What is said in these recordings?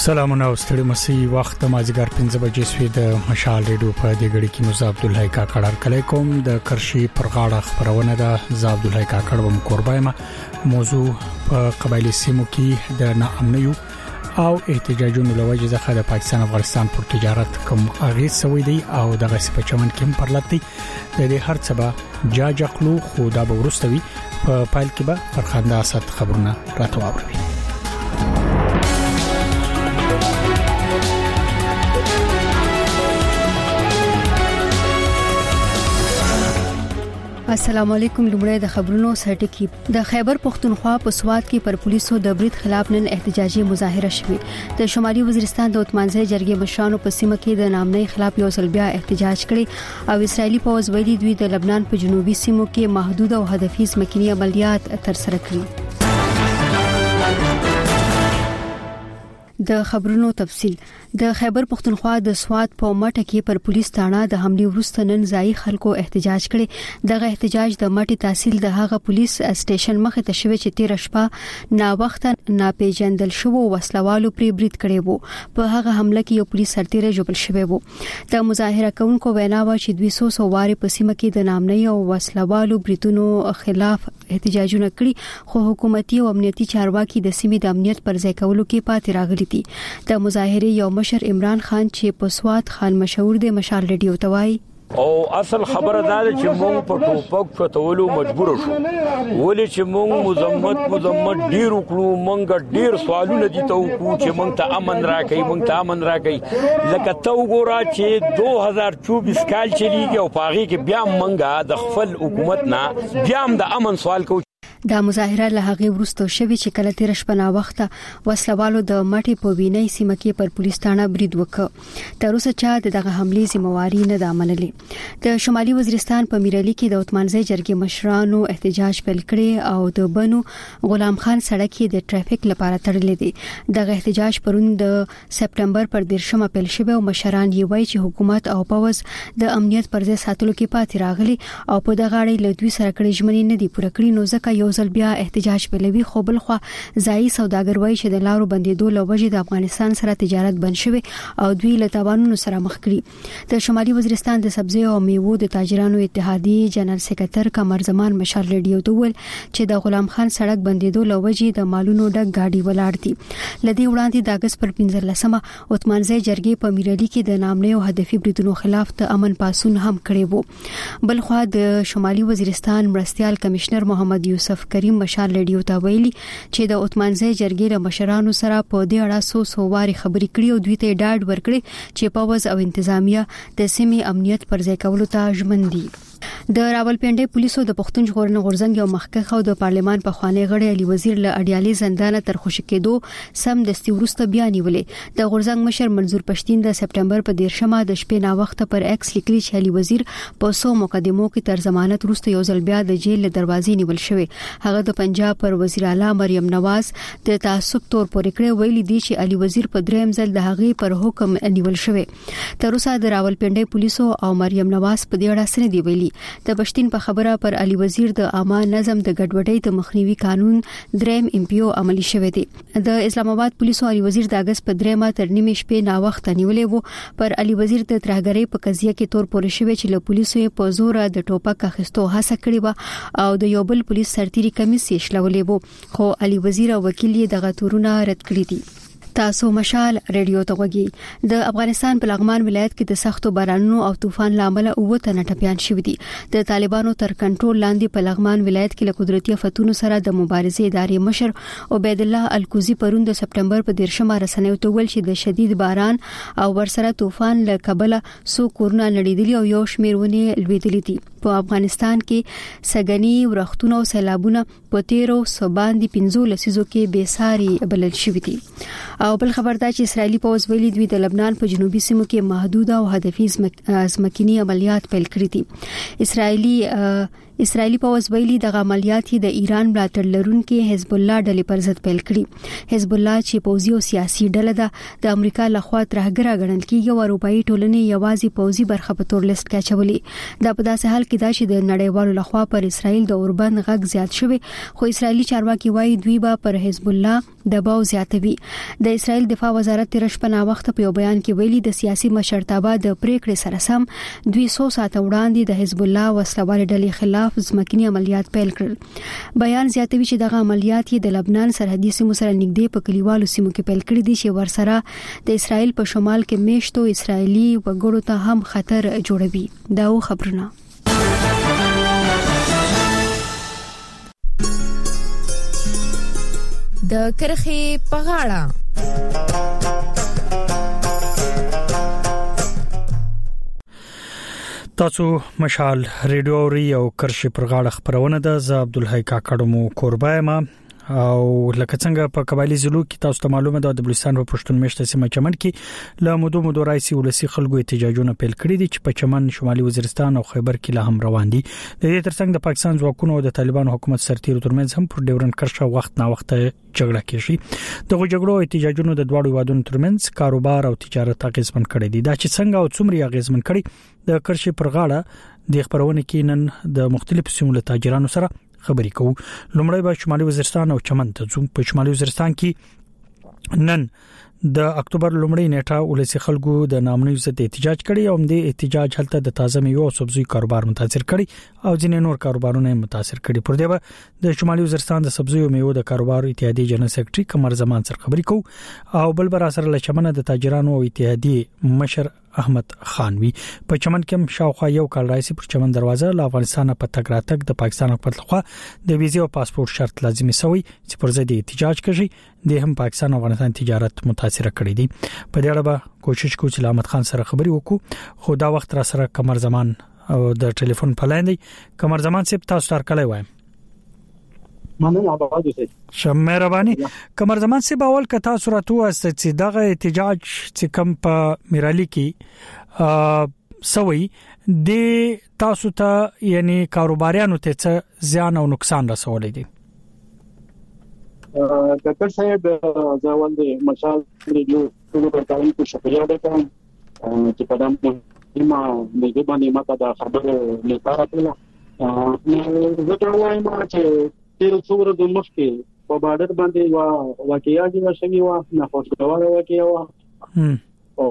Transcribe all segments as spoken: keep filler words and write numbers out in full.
سلامونه او ستړي مسي وخت مازیګر پنځه بجې سوي د مشال ریډیو په دې غړي کې مزه عبد الله کاکړ کلیکوم د کرشي پرغاړه خبرونه ده ز عبد الله کاکړ وم قربایمه موضوع په قبایلی سیمو کې د ناامنیو او احتجاجونو لوجه ځخه د پاکستان افغانستان پر تجارت کوم اغیز سوي دي او دغه سپچمن کې پرلطي د دې هر څه به جاجقلو خو دا به ورستوي په پایل کې به فرخنده اسد خبرونه راتواوري. السلام علیکم. لومړی د خبرونو سرټکی. د خیبر پختونخوا په سوات کې پر پولیسو د برید خلاف نن احتجاجي مظاهره شوه. د شمالي وزیرستان د اتمانځي جرګې مشرانو په سیمه کې د نامنۍ خلاف یو ځل بیا احتجاج کړي او اسرایلی پوځ ویلي دوی د لبنان په جنوبي سیمو کې محدود او هدفي ځمکني عملیات ترسره کړي. د خبرونو تفصيل. د خیبر پختونخوا د سوات په مټه کې پر پولیس تاڼه د حمله وروسته نن ځای خلکو احتجاج کړي. دغه احتجاج د مټي تحصیل د هغه پولیس سټیشن مخه ته شوی چې تیر شپه نا وخت ناپېژندل شو وسلوالو پری برید کړي وو. په هغه حمله کې یو پولیس سرتیره جوړ شوی وو. د مظاهره کوونکو وینا و چې دوه سوه واري په سیمه کې د نامنۍ او وسلوالو بریتونو خلاف احتجاجونه کړي خو حکومتي او امنیتي چارواکي د سیمې د امنیت پر ځای کولو کې پاتې راغلي. د مظاهره یو مشر عمران خان چې په سوات خان مشهور دی مشال ریډیو توای او اصل خبره دا ده چې مونږ په ټوپک چتولو مجبور شو ولې چې مونږ مزمت مزمت ډیر وکړو مونږ ډیر سوالونه دي ته وکړو چې مونږ ته امن راکړي مونږ ته امن راکړي لکه ته وګوره چې دوه هزار چوبیس کال چلیږي او پاغي کې بیا مونږه د خپل حکومت نه بیا هم د امن سوال کوو. دا مظاهره له هغه وروسته شوې چې کله تیر شپه نا وخت وسلوالو د مټي په ویني سیمه کې پر پولیس تاڼه برید وکړ. تر اوسه چا دغه حمله ذمہواری نه د عمللې. د شمالي وزیرستان په میرالي کې د اتمانځي جرګې مشرانو احتجاج پیل کړي او د بنو غلام خان سړک کې د ټریفیک لپاره تړلې دي. دغه احتجاج پرون د سپټمبر پر دیرشمه پیل شوی او مشران یې وایي چې حکومت او پوز د امنیت پر ځای ساتلو کې پاتې راغلي او په دغه اړه له دوی سره کړي ژمنې نه دي پوره کړې نو ځکه یو ځل بیا احتجاج پیلوي. خو بل خو ځای سوداګر وایي چې د لارو بندیدو لوجه د افغانستان سره تجارت بند شوی او دوی له تاوانونو سره مخ کړي. د شمالي وزیرستان د سبزی او میوو د تاجرانو اتحادیې جنرال سکرټر قمر زمان مشال ریډیو ته ویل چې د غلام خان سړک بندیدو لوجه د مالونو ډک گاډي ولاړ دي. لدی وړاندې د اگست پر پنځلسمه اتمانځي جرګې په میرالي کې د نامنۍ او هدفي بریدونو خلاف د امن پاسون هم کړی وو. بل خو د شمالي وزیرستان مرستيال کمشنر محمد یوسف کریم مشال ریډیو ته ویلي چې د اتمانځي جرګې له مشرانو سره په دې اړه سو سو واري خبرې کړې او دوی ته ډاډ ورکړي چې پوز او انتظامیه د سیمې امنیت پر ځای کولو ته ژمن دي. د راولپنډي پولیسو د پښتون ژغورنې غورځنګ یو مخکخ او د پارلمان په خوانې غړي علي وزیر له اډیالي زندان تر خوشی کېدو سم دستي ورسته بیان ویلې. د غورځنګ مشر منظور پښتين د سپټمبر په دیرشمه د شپې نا وخت پر ایکس لیکلي چې علي وزیر په سو مقدمو کې تر ضمانت ورسته یو ځل بیا د جیل دروازې نیول شوی. هغه د پنجاب پر وزیر اعلی مریم نواز د تعصب تور پورې کړې ویلي دي چې علي وزیر په دریم ځل د هغې پر حکم نیول شوی. تر اوسه د راولپنډي پولیسو او مریم نواز په دې اړه سره دی ویلي. د پښتين په خبره پر علي وزیر د عامه نظم د ګډوډۍ د مخنیوي قانون دریم امپیو عملی شوی دی. د اسلام آباد پولیسو علي وزیر د اگست په دریمه تر نیمه شپې نا وخت نیولې وو. پر علي وزیر د ترهګرۍ په قضیه کې تور پورې شوی چې له پولیسو په زور د ټوپک اخیستو هڅه کړې و او د یو بل پولیس سرتیري کمیس یې شلولې وو خو علي وزیر او وکیل یې دغه تورونه رد کړی دي. تاسو مشال ریډیو ته وګورئ. د افغانستان په لغمان ولایت کې د سختو بارانونو او طوفان لامل اوته نټپیان شوې دي. د طالبانو تر کنټرول لاندې په لغمان ولایت کې له قدرتي آفتونو سره د مبارزې ادارې مشر عبید الله الکوزي پرون د سپټمبر په دیرشمه رسنیو ته ویل چې د شدید باران او ورسره طوفان له کبله سو کورونه نړیدلي او یو شمیرونه لویدلي دي. په افغانستان کې سګنی ورختونه او سیلابونه په تیرو سباندې پنځو لسیزو کې بیساري بلل شوې دي. او بل خبر دا چې اسرایلی پوز ویلي دوی د لبنان په جنوبي سیمو کې محدود او هدفي ځمکني عملیات پیل کړې دي. اسرایلی اسرایلی پوځ ویلي د عملیات د ایران ملاتړ لرونکي حزب الله ډلې پر ضد پیل کړي. حزب الله چې پوځي او سیاسي ډله ده د امریکا لخوا ترهګره ګڼل کیږي او اروپאי ټولنې یوازې پوځي برخه په تور لیست کې اچولې. دا په داسې حال کې دا چې د نړیوالو لخوا پر اسرایل د اوربند غږ زیات شوی، خو اسرایلی چارواکي وایي دوی به پر حزب الله دباو زیاتوي. د اسرایل دفاع وزارت تر شپه نا وخت په یو بیان کې ویلي د سیاسي مشرتابه د پریکړې سره سم دوی څو ساعت وړاندې د حزب الله وسلوال ډلې خلاف ځمکني عملیات پیل کړل. بیان زیاتوي چې دغه عملیات د لبنان سرحدي سیمو سره نږدې په کلیوالو سیمو کې پیل کړي دي چې ورسره د اسرایل په شمال کې میشتو اسرایلی وګړو ته هم خطر جوړوي. دا و خبرونه. د کرخي په غاړه تاسو مشال ریډیو ری او کرشي پر غاړه خبرونه ده. ز عبدالحی کاکړمو کوربایم او لکه څنګه په قبایلی زلو کې تاسو ته معلومه ده د بلوچستان په پښتون میشته سیمه چمن کې له مودو مودو راځي ولسی خلکو احتجاجونه پیل کړي دي چې په چمن شمالي وزیرستان او خیبر کې لا هم روان دي. د دې ترڅنګ د پاکستان ځواکونو او د طالبانو حکومت سرتیرو ترمنځ هم پر ډیورن کرښه وخت نا وخت جګړه کیږي. دغه جګړو احتجاجونو د دوړو وادونو ترمنځ کاروبار او تجارت اغیزمن کړي دي. دا چې څنګه او څومره اغیزمن کړي د کرښې پر غاړه د خبرونه کې نن د مختلفو سیمو له تاجرانو سره خبرې کوو. لومړی به شمالي وزیرستان او چمن ته ځو. په شمالي وزیرستان کې نن د اکتوبر لومړۍ نیټه ولسی خلکو د نامنوي ضد احتجاج کړي او د احتجاج حالت د تازه میوه او سبزی کاروبار متاثر کړي او ځینې نور کاروبارونه متاثر کړي. پر دې به د شمالي وزیرستان د سبزی او میوه د کاروبار اتحادیې جنرال سیکریټري قمر زمان سره خبرې کوو او بل بر سره لچمنه د تاجرانو او اتحادیې مشر احمد خانوي. په چمن کې شاوخوا یو کال راځي پر چمن دروازه له افغانستان په تګ راتګ د پاکستان حکومت لخوا د ویزې او پاسپورت شرط لازمي شوی چې پر ضد احتجاج کوي د هم پاکستان او افغانستان تجارت متاثر کړي دي. په دې اړه به کوشش کوو چې احمد خان سره خبري وکړو، خو دا وخت را سره قمر زمان او د ټلیفون په لاین دی. قمر زمان صاحب تاسو تر کله وایم مننه اباده سي شم مهرباني. قمر زمان صاحب اول کتا صورت واست چې دغه احتجاج چې کم په میرالي کې سوي د تاسو ته یعنی کاروباریانو ته څه زیان او نقصان رسولې دي؟ ډاکټر صاحب ځوان دي مشال ریډیو ټول ورته په شکریا ده کوم چې په دامه ما دغه باندې ما ته خبره لپاره کړل. نو زه ته وایم چې تیر څومره د مخکې په بارډر باندې وا واقعیا چې شوی و نه خوشګوار واقعیا و او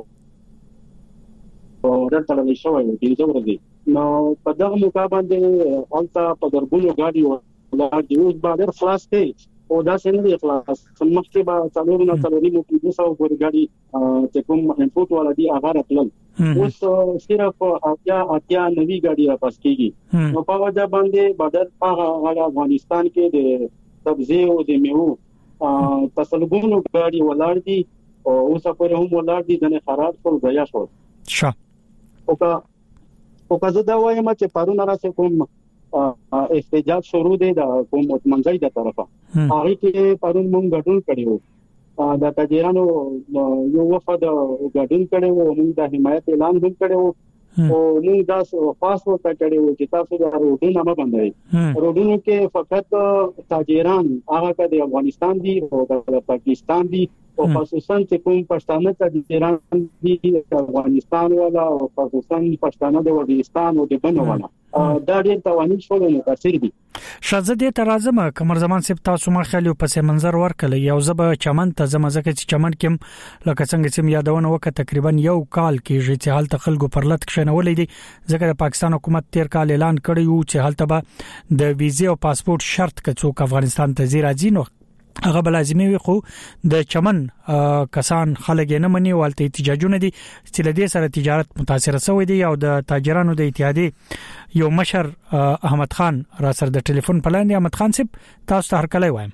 او درته لږ شوی و چې زه ورته نو په دغه مقابله انت په دربونو غاډي و لا د اوس بارډر خلاص کړي او دا څنګه دی خلاص مخکې به څلور نه څلوري مو کې دوه ورې غاډي چې کوم انپوټ والا دی هغه راتلل اوس صرف اتیا اتیا نوی غاډي را پاس کیږي. نو په وجه باندې بارډر په افغانستان کې د سبزی او د میوه تسلګونو غاډي ولاړ دي او اوس په هم ولاړ دي د نه خراب ټول ځای شو. ښه او کا او کا زه دا وایم چې پرون راځي کوم احتجاج شروع دی د کوم منځي د طرفه هغه کې پرون مونږ غټون کړیو د تاجرانو یو وفد غټون کړیو موږ د حمایت اعلان هم کړیو او موږ دا خاص ورته کړیو چې تاسو د روډونو نه باندې روډونو کې فقط تاجران هغه د افغانستان دي او د پاکستان دي او خصوصا چې کوم پښتانه تاجران دي د افغانستان ولا او خصوصا پښتانه د وزیرستان او د بنو ولا دا ډېر توانې شول نو تاثیر دي. شاهزاده ته راځم قمر زمان صاحب تاسو ما خیال په سي منظر ورکل یو زبه چمن ته زمزه چې چمن کې لکه څنګه چې یادونه وکړه تقریبا یو کال کې چې حالت خلکو پر لټ کښنولې دي ځکه د پاکستان حکومت تیر کال اعلان کړی و چې حالت به د ویزې او پاسپورت شرط کڅوک افغانستان ته زی راځي نو هغه بلازمي وي خو د چمن کسان خلک نه مني والته احتجاجونه دي چې لدې سره تجارت متاثر شوی دی او د تاجرانو د اتحادیې یو مشر احمد خان را سره د ټلیفون په لاندې احمد خان صاحب تاسو ته هر کله وایم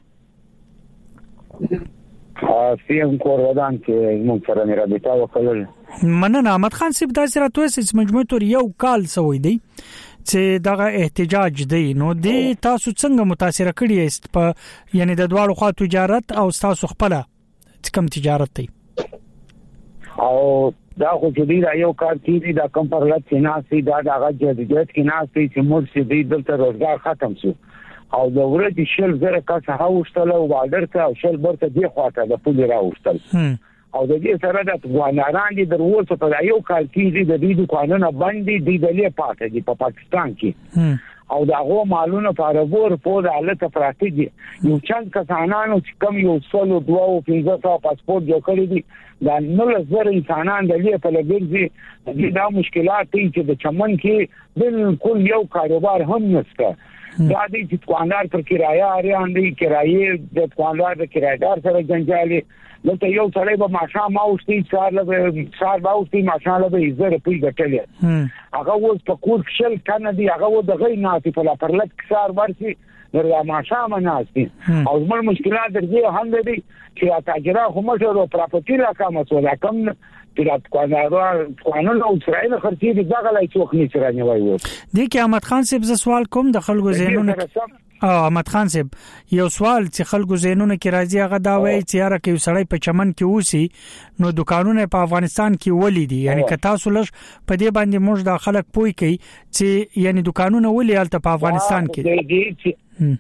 سیم کور ودان چې موږ سره نه رابطه وکړل. مننه احمد خان صاحب دا سره توسه مجموعه تور یو کال سوی دی چې دغه احتجاج دی نو د تاسو څنګه متاثر کړی است په یعنی د دواړو خوا تجارت او تاسو خپل کم تجارت دی؟ او دا خو چې دا یو کار کیږي دا کم پر لټ کې ناسي دا دغه جديت کې ناسي چې موږ چې دې دلته روزګار ختم شو او د ورځې شل زره کس هاوشتل او بارډر ته او شل برته دی خواته د پولی راوشتل او د دې سره د افغانانو د وروسته په یو کال کې د دې قانون باندې د دې پاتې دي په پاکستان کې او دا غو مالونه فارغور په حالت پراتی دي یو چند کسانانو چې کم یو سلو دوه او پنځه سو پاسپورت جوړ کړی دي دا نو زر انسانان د دې په لګرځي دا مشکلات دي چې د چمن کې بالکل یو کاروبار هم نشته دا دي چې دکاندار پر کرایه اړین دي کرایه د دکاندار د کرایدار سره جنجالي لکه یو سړی به ماشا ماوستي سار له سار باوستي ماشا له به زره پی ګټلې هغه اوس په کور شل کنه دي هغه و د غي ناتي په پرلط سار ورسي درا ماشا مناسي او زموږ مشکلات درځي هم دي چې تاجرا هم ټول پراپرټي راکمه سولا کم چې قانون او اسرائیل خرڅي دي دغه لای څوک نه چرانه وایي د کې احمد خان صاحب ز سوال کوم د خلکو زینونه او احمد خان صاحب یو سوال چې خلکو زینونه کې راځي هغه دا وایي چې یاره کې سړی په چمن کې اوسي نو دکانونه په افغانستان کې ولې دي یعنی که تاسو لږ په دې باندې موږ د خلک پوي کوي چې یعنی دکانونه ولې الته په افغانستان کې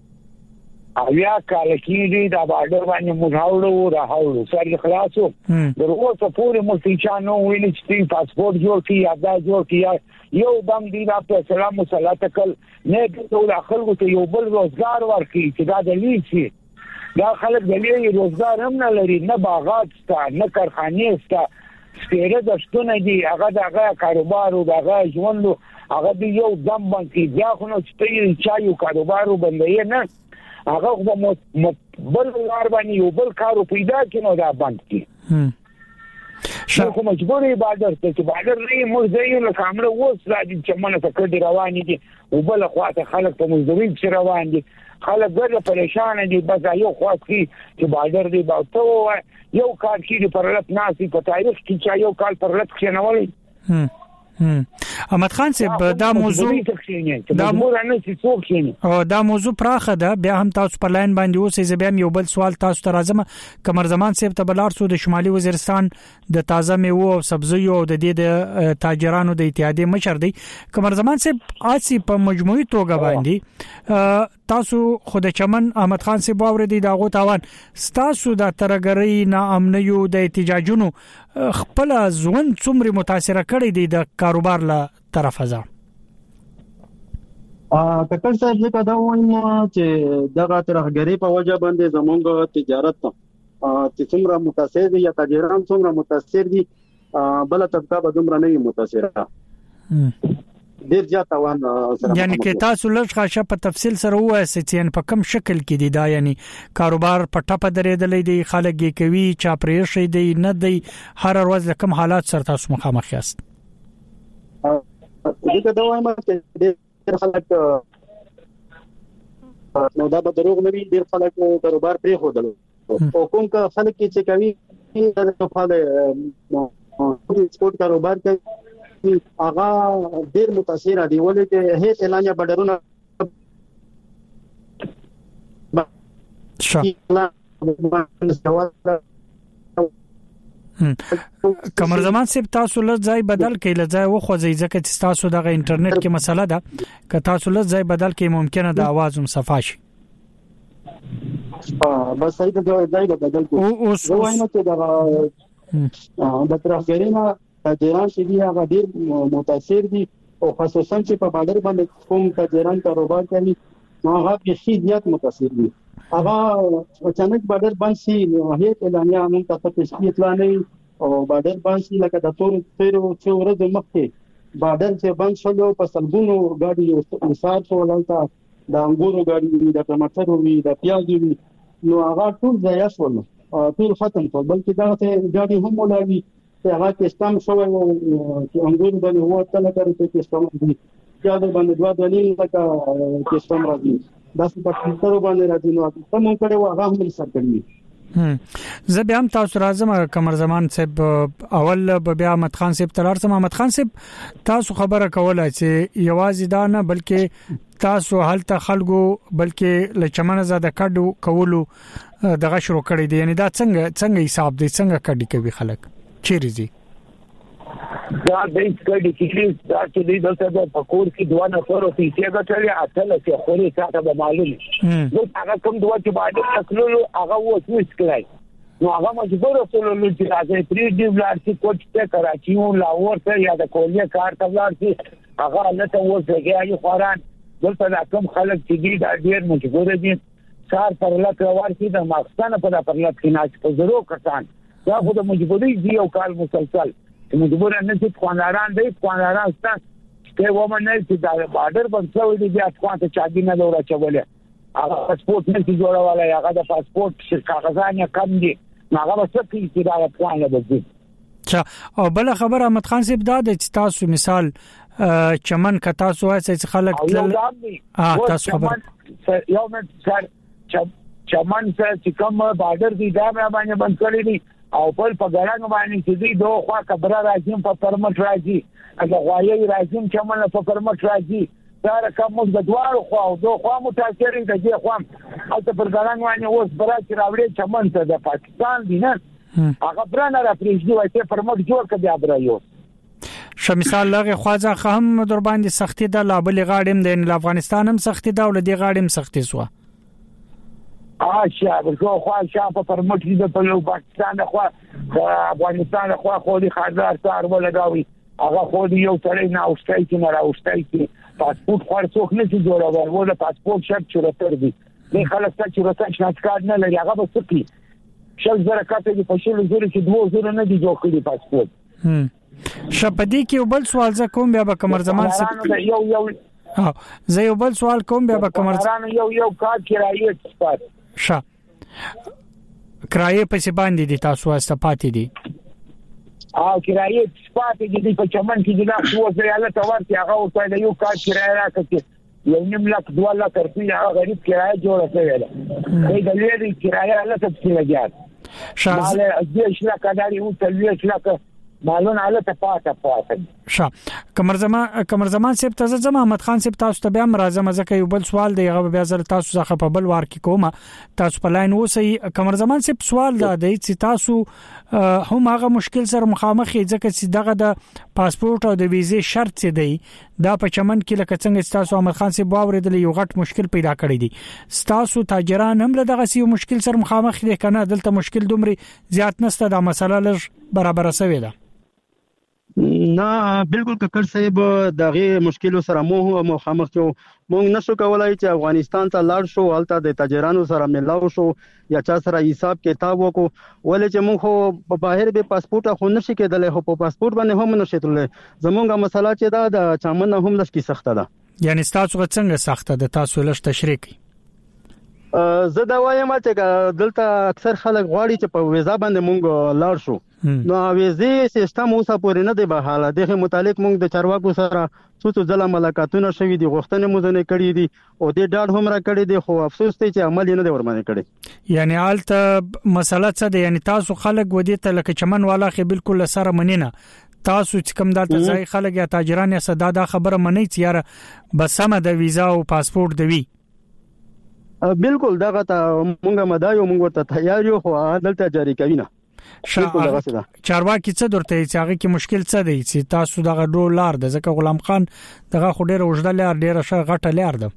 اویا کال کېږي دا بارډر باندې مزاوړو راهاوړو سړي خلاصو درغه څو پورې مستیچانو ویل چې پاسپورت جوړ کی یا دا جوړ کی یو دم دی دا په سلام صلات کل نه ټول خلکو ته یو بل روزګار ورکړي چې دا دلیل شي دا خلک دلیل روزګار هم نه لري نه باغات ستا نه کارخانه ستا سپیره د شتونه دي هغه دغه کاروبار او دغه ژوند هغه دی یو دم باندې بیا خو نو چې چا یو کاروبار وبندې نه هغه خو بل لار باندې یو بل کارو پیدا کینو دا باندې شو کوم مجبورې بادر ته چې بادر نه موږ یې له کامله ووس راځي چې مونږ ته کډي روان دي او بل خواته خلک په مزدوري کې روان دي خلک ګرځي پریشان دي بس یو خواته چې بادر دی باوته یو کار کې پر لټ ناسي په تاریخ کې چې یو کال پر لټ کې نه ولي احمد خان صاحب دا موضوع دا موضوع نه څه څوک شي او دا موضوع پراخه ده بیا هم تاسو په لاین باندې اوسې زبیم یو بل سوال تاسو ته راځم کمر زمان صاحب ته بلار سو د شمالي وزیرستان د تازه میوه او سبزیو او د دې د تاجرانو د اتحادیې مشر دی کمر زمان صاحب آسی په مجموعي توګه باندې تاسو خود چمن احمد خان صاحب اوریدي دا غو تاوان تاسو د ترګری نه امنیو د احتجاجونو خپل ځوان څومره متاثر کړي دي د کاروبار له طرفه ځه ا ککړ صاحب زه دا وایم چې دغه ترګری په وجه باندې زمونږ تجارت چې څومره متاثر دي یا تاجران څومره متاثر دي بل طبقه به دومره نه متاثره ډیر زیات توان سره یعنی کې تاسو لږ غاښه په تفصیل سره وایي چې په کوم شکل کې دي دا یعنی کاروبار په ټاپه درېدلې دي خلک یې کوي چا پرې شي دي نه دي هر ورځ کوم حالات سره تاسو مخامخ یاست دغه دا وایم چې ډیر خلک نو دا به دروغ نه وي ډیر خلک کاروبار پرې خودل او کوم کا خلک چې کوي دا په اړه سپورت کاروبار کوي هغه ډیر متاثر دي ولې چې هیڅ اعلانیا بډرونه کمر زمان صاحب تاسو له ځای بدل کې له ځای وخوځي ځکه چې تاسو دغه انټرنیټ کې مسله ده که تاسو له ځای بدل کې ممکنه د आवाज هم صفاشي اه بس صحیح ده ځای بدل کو او وایم چې دا د ترافیکینه تاجران چې دی هغه ډیر متاثر دي او خصوصا چې په بادر باندې کوم تاجران کاروبار کوي نو هغه به زیات متاثر دي هغه اچانک بادر باندې هیڅ اعلانیا موږ ته تشکیل اطلاع نه او بادر باندې لکه د تور تیرو چې ورځ مخکې بادر چې باندې شلو په سلګونو ګاډي مثال څو ولالتا د انګورو ګاډي د ټماټرو وی د پیازو وی نو هغه ټول ځای شول ټول ختم شول بلکې دا ته ګاډي هم ولالي هغه کې ستام شوی او چې انګور باندې هو تل کوي چې ستام دي یا د باندې دوا دلیل لکه چې ستام راځي دا څه په کمپیوټر باندې راځي نو تاسو مونږ کړه هغه هم سر کړی زه بیا هم تاسو راځم کمر زمان صاحب اول بیا احمد خان صاحب تلار سم احمد خان صاحب تاسو خبره کوله چې یوازې دا نه بلکې تاسو هلته خلکو بلکې لچمنه زده کډو کولو دغه شروع کړی دی یعنی دا څنګه څنګه حساب دی څنګه کډی کوي خلک چیرې دي دا د سکډي کې دا چې د دلته د پکور کې دوه نفر او پیسې غټلې اته چې خوري ساته به معلومه نو هغه کوم دوه چې باندې تکلو هغه وڅ وسکلای نو هغه مجبور وسول چې راځي پری دی ولارسي کوټ ته کراچي او لاهور ته یا د کولیا کار ته ولارسي هغه لته ورځي یو خوران دلته کوم خلک چې دي دا ډیر مجبور دي کار پر لکه ورسي د ماخستانه په پرلط کې ناش په زرو کسان دا خو د مجبوري دی او کال مسلسل مجبور نه چې خواناران دی خواناران ست چې ومنل چې دا بارډر بنڅوي دي بیا څنګه چې چاګي نه لور اچولې هغه پاسپورت نه چې جوړواله هغه د پاسپورت کاغذانه کم دي هغه څه چې دا پلان لري چا او بل خبر احمد خان صاحب دا د تاسو مثال چمن ک تاسو وایي چې خلک اه تاسو خبر یو مې سر چمن چې کوم بارډر دی دا باندې بند کړی دي او په پګړنګ باندې چې دوی دوه خوا کبره راځي په پرمټ راځي هغه غوايي راځي چې موږ په پرمټ راځي دا رقم موږ د دوه خوا او دوه خوا متاثر دي چې خو او په پګړنګ باندې اوس برات راوړي چمن ته د پاکستان دي نه هغه برانه را پریږدي وایي چې پرمټ جوړ کړي ابرایو شمثال لغه خواځه هم در باندې سختي د لابل غاړم د افغانستان هم سختي دا ول دي غاړم سختي سو آشیا ورکو خو شاپ پرمټ دي په پاکستان خو افغانستان خو خو دي خاطر سره ولګاوي هغه خو دي یو ترې نه اوستای چې نه راوستای چې پاسپورت خو څوک نه چې جوړول ولا پاسپورت شرط چورتر دي نه خلک څه چورتر شناخت کارت نه لري هغه به سکی شل زره کاته دي په شل زره چې دوه زره نه دي جوړ کړي پاسپورت هم شپدي کې یو بل سوال ز کوم بیا به کمر زمان سره یو یو ها زه یو بل سوال کوم بیا به کمر زمان یو یو کار کرایه سپات ښه کرایه په باندې دي تاسو واسطه پاتې دي او کرایه پاتې دي په چمن کې دي نه خو زه یاله تور چې هغه ورته یو کار کرایه راکړي یو نیم لک دوه لک روپیا هغه غریب کرایه جوړه کړې ده هي د لري کرایه له څه لګیات شاله دې شلا کډاري او تلوي شلا مالون علی ته پاته پاته ښه کمر زمان کمر زمان سیب تاسو زما احمد خان سیب تاسو ته بیا مرزه مزه یو بل سوال دی هغه بیا زر تاسو څخه په بل وار کې کومه تاسو په لاین اوسئ کمر زمان سیب سوال دا دی چې تاسو هم هغه مشکل سره مخامخ ځکه چې دغه د پاسپورت او د ویزې شرط دی دا په چمن کې لکه څنګه تاسو احمد خان سیب واوریدل یو غټ مشکل پیدا کړی دی تاسو تاجران هم له دغه سی مشکل سره مخامخ دي کنه دلته مشکل دومره زیات نسته دا مسله لږ برابر شوی ده نه بالکل ککړ صاحب دغه مشکل سره مو مخامخ یو مونږ نشو کولای چې افغانستان ته لاړ شو حالت د تاجرانو سره ملاو شو یا چا سره حساب کتاب وکړو ولې چې مونږ خو په بهر به پاسپورت خو نشي کېدلای خو په پاسپورت باندې هم نشي تللی زمونږه مسله چې دا د چمن هم لږ سخته ده یعنی تاسو څنګه سخته ده تاسو لږ تشریح کړئ زه دا وایم چې دلته اکثر خلک غواړي چې په ویزا باندې مونږ لاړ شو نو ویزې سیستم اوسه پورې نه دی بحاله دغه متعلق مونږ د چارواکو سره څو څو ځله ملاقاتونه شوي دي غوښتنې مو نه کړې دي او د ډاډ هم را کړې دي خو افسوس دی چې عمل نه دی ورمنه کړی یعنی حالت مسله څه ده یعنی تاسو خلک ودی ته لکه چمن والا خې بالکل سره منینه تاسو چې کوم دلته ځای خلک یا تاجران یا صدا دا خبره منی چې یاره بس سم د ویزا او پاسپورت دی بالکل دغه ته مونږه مدایو مونږ ته تیار یو خو دلته جاری کوي نه چارواکي څه درته چې هغه کې مشکل څه دی چې تاسو دغه ډولار د ځکه غلام خان دغه خډيره وژدل لار ډیره شه غټه لار ده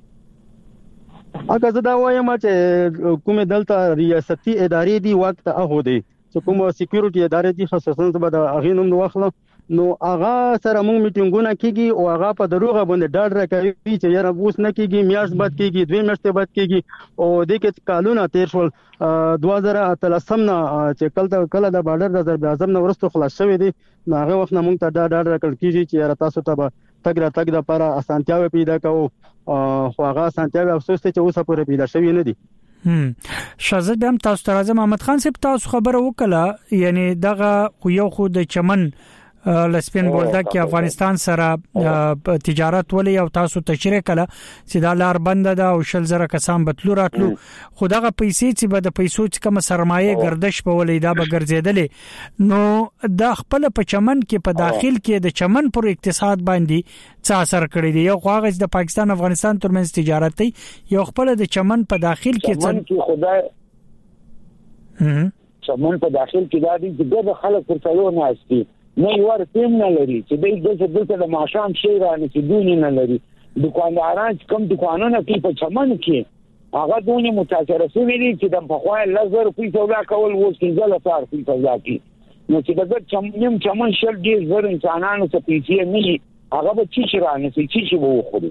اګه زه دا وایم چې کومه دلته ریاستي ادارې دی وخت هغه دی چې کومه سکیورټي ادارې دي خصوصا زبر د اغه نوم واخله نو هغه سره موږ میټینګونه کیږي او هغه په دروغه باندې ډاډ راکوي چې یاره اوس نه کیږي میاش بد کیږي دوی میاشتې بد کیږي او د کې کالونه تیر شول دوه زره اتلسم نه چې کله کله د بارډر د ضرب اعظم نو ورستو خلاص شوی دی نو هغه وخت موږ ته ډاډ راکړ کیږي چې یاره تاسو ته تګ را تګ د لپاره اسانتیاوي پیدا کوو خو هغه اسانتیاوي افسوس ته چې اوسه پورې پیدا شوی نه دي هم شازد به هم تاسو ته راځم محمد خان صاحب تاسو خبره وکړه یعنی دغه خو یو خو د چمن لسپین بولدک کې افغانستان سره تجارت ولې او تاسو تشریح کړه چې دا لار بند ده او شل زره کسان بتلو راتلو خو دغه پیسې چې به د پیسو چې کوم سرمایه گردش په ولې دا به ګرځیدلې نو د خپل په چمن کې په داخل کې د چمن پر اقتصاد باندې څه اثر کړی دی یو خواغ د پاکستان افغانستان ترمنځ تجارت دی یو خپل د چمن په داخل کې څه خدای چمن په داخل کې دا دي چې د خلک پر څلور نه استي نه یو ورته نه لري چې دوی د دلته د ماشام شي رانه چې دوی نه لري دکانداران کم دکانونه کې په چمن کې هغه دونی متاثر شوی دي چې د بخوای لزر په سودا کول وو چې زله تار په سودا کې نو چې د چمن چمن شل دي زر انسانانو څخه پیسې نه هغه به چی رانه چې چی وو خو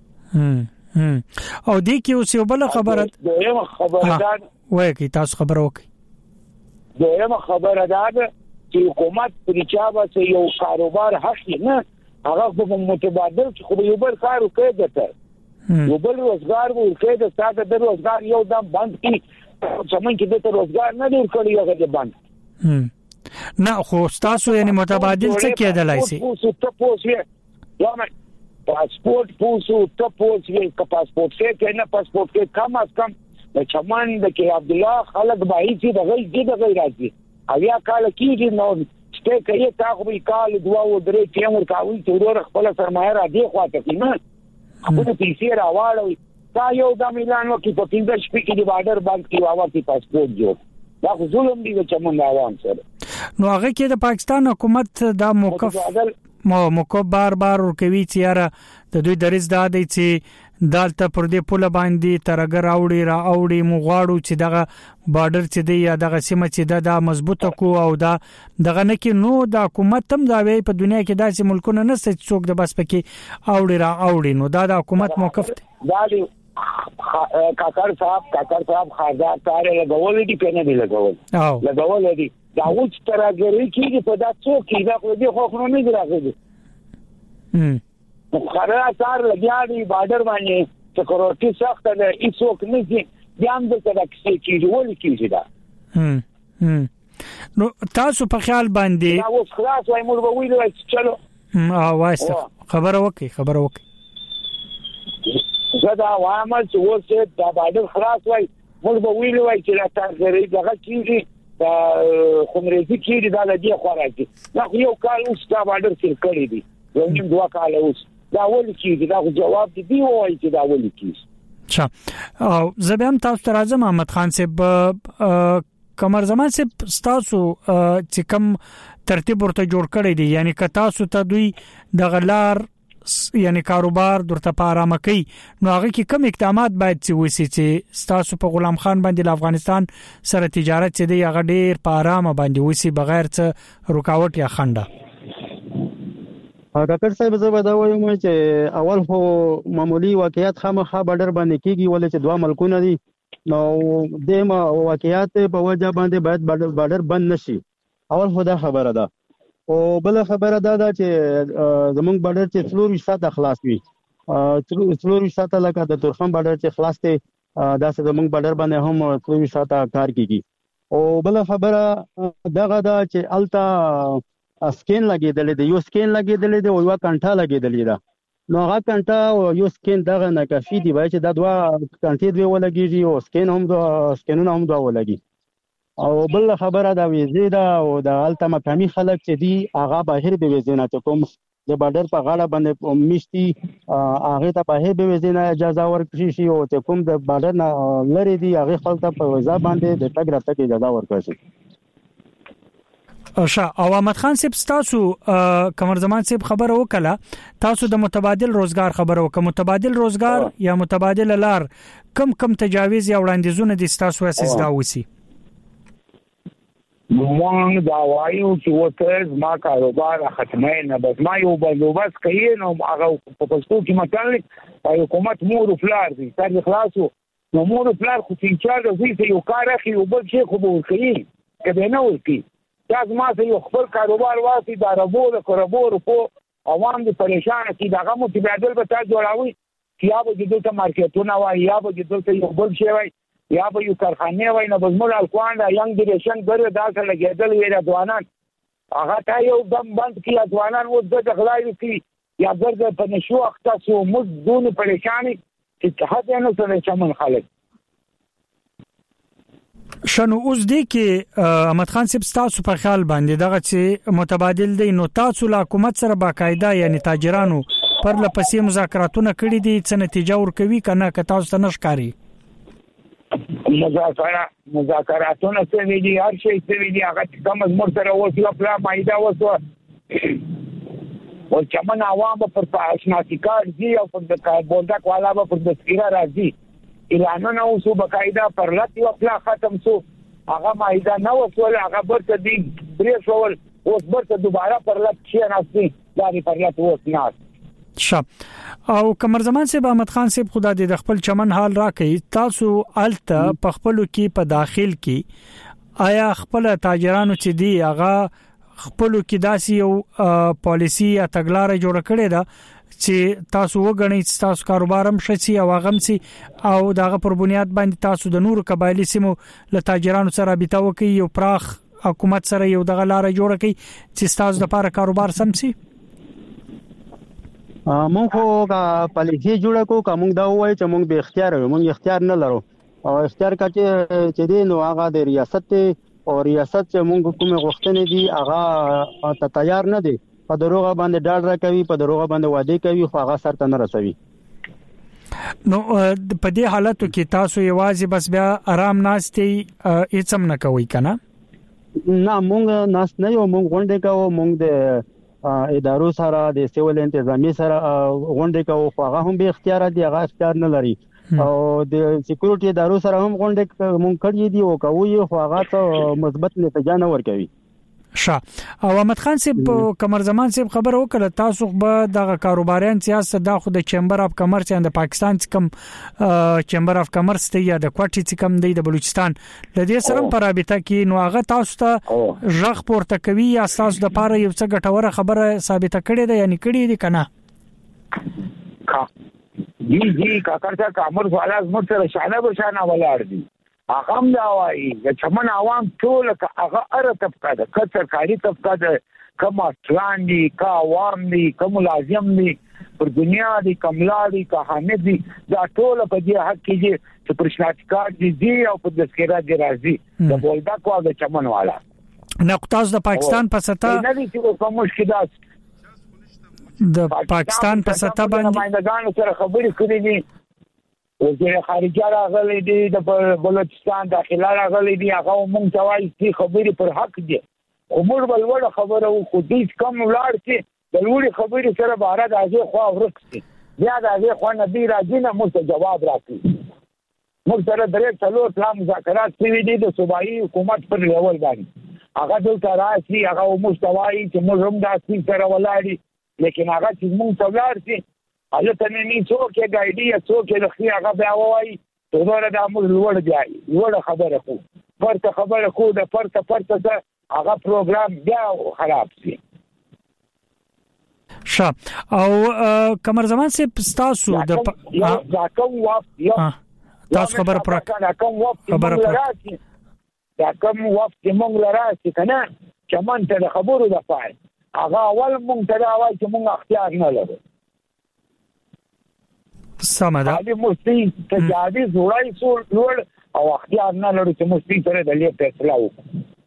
او دې کې اوس یو بل خبره دویمه خبره ده وایي کی تاسو خبر وکړئ دویمه خبره ده چې حکومت پریچا به یو کاروبار حق نه هغه په متبادل خو یو بل کار کوي دته یو بل روزګار وو کې د ساده د روزګار یو دم بند کی څنګه چې د روزګار نه ډیر کړی هغه بند نه خو تاسو یعنی متبادل څه کېدلای شي ته پوسې یا پاسپورت پوسو ته پوسې کا پاسپورت کې نه پاسپورت کې کم از کم د چمن د کې عبد الله خلک بای چې د غي چې د غي راځي اویا کال کېږي نو چې کوي تاسو به کال دوا و درې ټیمور کاوي چې ورور خپل سرمایه را دی خواته کې نه خپل پیسې راوړل تا یو د میلانو کې په پینځه شپې کې د بارډر باندې کې واوتی پاسپورت جوړ دا خو ظلم دی چې چمن عوام سره نو هغه کې د پاکستان حکومت دا موقف مو موقف بار بار ورکوي چې یاره د دوی دریز دا دی چې دالته پر دې پوله باندې ترګر اوړي را اوړي مو غواړو چې دغه بارډر چې دی یا دغه سیمه چې دا مضبوطه کو او دا دغه نه کې نو د حکومت هم دا وی په دنیا کې داسې ملکونه نشته چې څوک د بس پکې اوړي را اوړي نو دا د حکومت موقف دی دا دی کاکر صاحب کاکر صاحب خاصه کار لګول دي کنه دی لګول لګول دي دا اوس ترګری کیږي په دا څوک کې دا خو دې خو نه نه راغلي هم خره کار لګیا دی بارډر باندې سکیورټي سخت ده هیڅوک نه دي ځان د ترکسي کیږي ولې کیږي دا هم هم نو تاسو په خیال باندې دا اوس خلاص وای موږ به ویلو چې چلو اه وایسته خبره وکي خبره وکي زدا وامل چې اوس دا بارډر خلاص وای موږ به ویلو چې لا ترګری دغه کیږي دا خمرېږي چې دا د دې خوراکي دا یو کال اوس دا بارډر سره کړی دی یو نیم دوه کال اوس دا ولې چې دا جواب دی وایي چې دا ولې کیږي اچھا او زبېم تاسو ته راځم احمد خان صاحب کمر زمان صاحب تاسو چې کوم ترتیب ورته جوړ کړی دی یعنی که تاسو ته دوی د غلار یعنی کاروبار درته پارامه کوي نو هغه کې کوم اقدامات باید چې وسی چې تاسو په غلام خان باندې د افغانستان سره تجارت چې دی هغه ډیر پارامه باندې وسی بغیر څه رکاوټ یا خنډه ډاکټر صاحب زه به دا وایم چې اول خو معمولی واقعیت خامخا بارډر باندې کیږي ولې چې دوه ملکونه دي نو د واقعیت په وجه باندې باید بارډر بند نشي اول خو دا خبره ده او بل خبره دا ده چې زمونږ بارډر چې څلور ساعت خلاص وي څلور ساعت لکه د ترخم بارډر چې خلاص دی دا چې زمونږ بارډر باندې هم څلور ساعت کار کوي او بل خبره دغه دا چې التا سکین لګیدل دی یو سکین لګیدل دی او یو کنټا لګیدل دی نو هغه کنټا او یو سکین دغه نه کافي دی وای چې دا دوه کنټې دی ولګیږي او سکین هم دوه سکینونه هم دوه ولګي او بل خبره دا ویزه دا او د الته مقامي خلک چې دی هغه بهر به ویزه نه کوم د بارډر په غاړه باندې مشتي هغه ته بهر به ویزه نه اجازه ورکړي شي او ته کوم د بارډر نه لري دی هغه خپل ته په ویزه باندې د تګ راتګ اجازه ورکړي شي اوشا او احمد خان صاحب تاسو کمر زمان صاحب خبر وکړه تاسو د متبادل روزګار خبر وکړه متبادل روزګار یا متبادل لار کم کم تجاوز یا وړاندیزونه د تاسو اساس دا وسی مونږ دا وایو چې وته ما کاروبار ختمه نه بس ما یو بندوبست کوي نو هغه په پښتو کې مطلب او حکومت مور فلار دي تر خلاصو نو مور فلار خو چې چا د یو کار اخی او بل شي خو به کوي کله نه ورکی تاسو ما ته یو خپل کاروبار واسي دا ربور کوربور په عوام دي پریشان کی داغه متبادل به تاسو جوړاوي چې یا به دلته مارکیټونه وای یا به دلته یو بل شي وای یا به یو کارخانه وای نه بزمل الکوان دا ینګ ډیریشن ګره دا سره لګیدل ویره دوانان هغه ته یو دم بند کی دوانان و د غلای کی یا ګرځه په نشو اختصو مز دون پریشانی چې هغه نه سره چمن خالد شنو اوس دی کې احمد خان صاحب تاسو په خیال باندې دغه چې متبادل دی نو تاسو له حکومت سره باقاعده یعنی تاجرانو پر لپسې مذاکراتونه کړي دي څه نتیجه ورکوي کنه که تاسو ته نشکاري مذاکره مذاکراتونه څه ویلي هر شي څه ویلي هغه کوم زموږ سره وسله پلا مایده وسوه او چمن عوام پر آشناسی کار دي او پر د بولدک والا به پر تذکره راځي اعلانونه اوسو بقاعده پر لټ یو پلا ختم سو هغه مایده نه وسول هغه برته دي پرې شول اوس برته دوباره پر لټ شي ناسي دا پر لټ اوس ناس شپ او کمر زمان صاحب احمد خان صاحب خدا دې د خپل چمن حال راکې تاسو الته په خپلو کې په داخل کې آیا خپل تاجرانو چې دی هغه خپلو کې داسي یو پالیسی یا تګلارې جوړ کړې ده چې تاسو وګڼئ چې تاسو کاروبار هم شي او هغه هم سي او دغه پر بنیاد باندې تاسو د نورو قبایلی سیمو له تاجرانو سره رابطه وکړئ یو پراخ حکومت سره یو دغه لار جوړ کړئ چې تاسو د لپاره کاروبار سم سي مونږ خو پالیسی جوړه کو کوم دا وایي چې مونږ به اختیار یو مونږ اختیار نه لرو او اختیار کته چې دی نو هغه د ریاست او ریاست چې مونږ کومه غوښتنې دي هغه ته تیار نه دي په دروغه باندې ډاډ راکوي په دروغه باندې وعده کوي خو هغه سره نه رسوي نو په دې حالتو کې تاسو یوازې بس بیا آرام ناشتي هیڅ هم نه کوي کنه نه مونږ ناس نه یو مونږ غونډه کوو مونږ د ادارو سره د سیول انتظامی سره غونډه کوو خو هغه هم به اختیار دي هغه اختیار نه لري او د سکیورټي ادارو سره هم غونډه مونږ کړی دي او کوي خو هغه ته مثبت نتیجه نه ورکوي شاه او احمد خان صاحب کمر زمان صاحب خبر وکړه تاسو به د کاروباریان سیاست د خو د چمبر اف کمرس د پاکستان څخه چمبر اف کمرس ته یا د کوټی څخه د بلوچستان لدې سره پر رابطه کې نو هغه تاسو ته ژغ پورته کوي یا تاسو د پاره یو څه ګټوره خبره ثابته کړې ده یعنی کړې دي کنه جی جی کاکړه کامر والا زموږ سره شانه بشانه ولاړ دي هغه هم دا وایي چې چمن عوام ټول هغه اره طبقه ده که سرکاري طبقه ده که ماسټران دي که عوام دي که ملازم دي پر دنیا دي کملا دي که حامد دي دا ټول په دې حق کې چې پرشناتکار دي دي او په تذکره دي راځي د بولدک او د چمن والا نقطه د پاکستان په سطح نه دي چې کوم مشکلات د پاکستان په سطح باندې باندې سره خبرې کړې دي وزیر خارجه راغلي دي د بلوچستان داخله راغلي دي هغه مونږ ته وایي چې خبرې پر حق دي خو موږ بل وړه خبره وکړو چې کم ولاړ چې د لوړې خبرې سره بهر د ازي خو ورکسي بیا د ازي خو نه دی راځي نه موږ جواب راکړي موږ سره درې څلور پلان مذاکرات کوي دي د صوبایي حکومت پر لیول باندې هغه دلته راځي هغه موږ ته وایي چې موږ هم داسې سره ولاړی لیکن هغه چې موږ ته ولاړ شي اله تنه نه څوک یې ګایډي څوک یې لخي هغه بیا وایي ته دا د امر لوړ دی لوړ خبره کو پرته خبره کو د پرته پرته هغه پروګرام بیا خراب شي ښه او کمر زمان سي تاسو د دا کوم وخت تاسو خبره پر خبره پر دا کوم وخت موږ لراسي کنه چمن ته خبرو د پای هغه اول موږ ته دا وایي چې موږ اختیار نه لرو سمه ده علي مستي تجاري زوړای سول لوړ او اختیار نه لري چې مستي سره د لې فیصله وکړي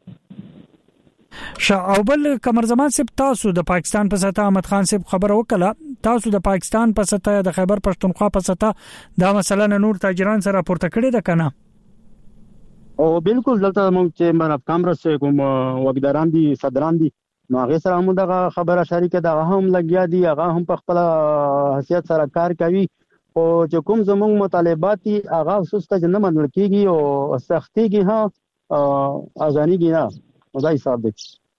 شاه او بل کمر زمان صاحب تاسو د پاکستان په سطح احمد خان صاحب خبر وکړه تاسو د پاکستان په سطح د خیبر پښتونخوا په سطح دا مثلا نور تاجران سره پورته کړی ده کنه او بالکل دلته موږ چې مراب کامرس کوم وګداران دي صدران دي نو هغه سره هم دغه خبره شریکه ده هم لګیا دي هغه هم په خپل حیثیت سره کار کوي او چې کوم زموږ مطالبات دي هغه سسته نه منل کیږي او سختيږي ها ازانيږي نه مزای صاحب دي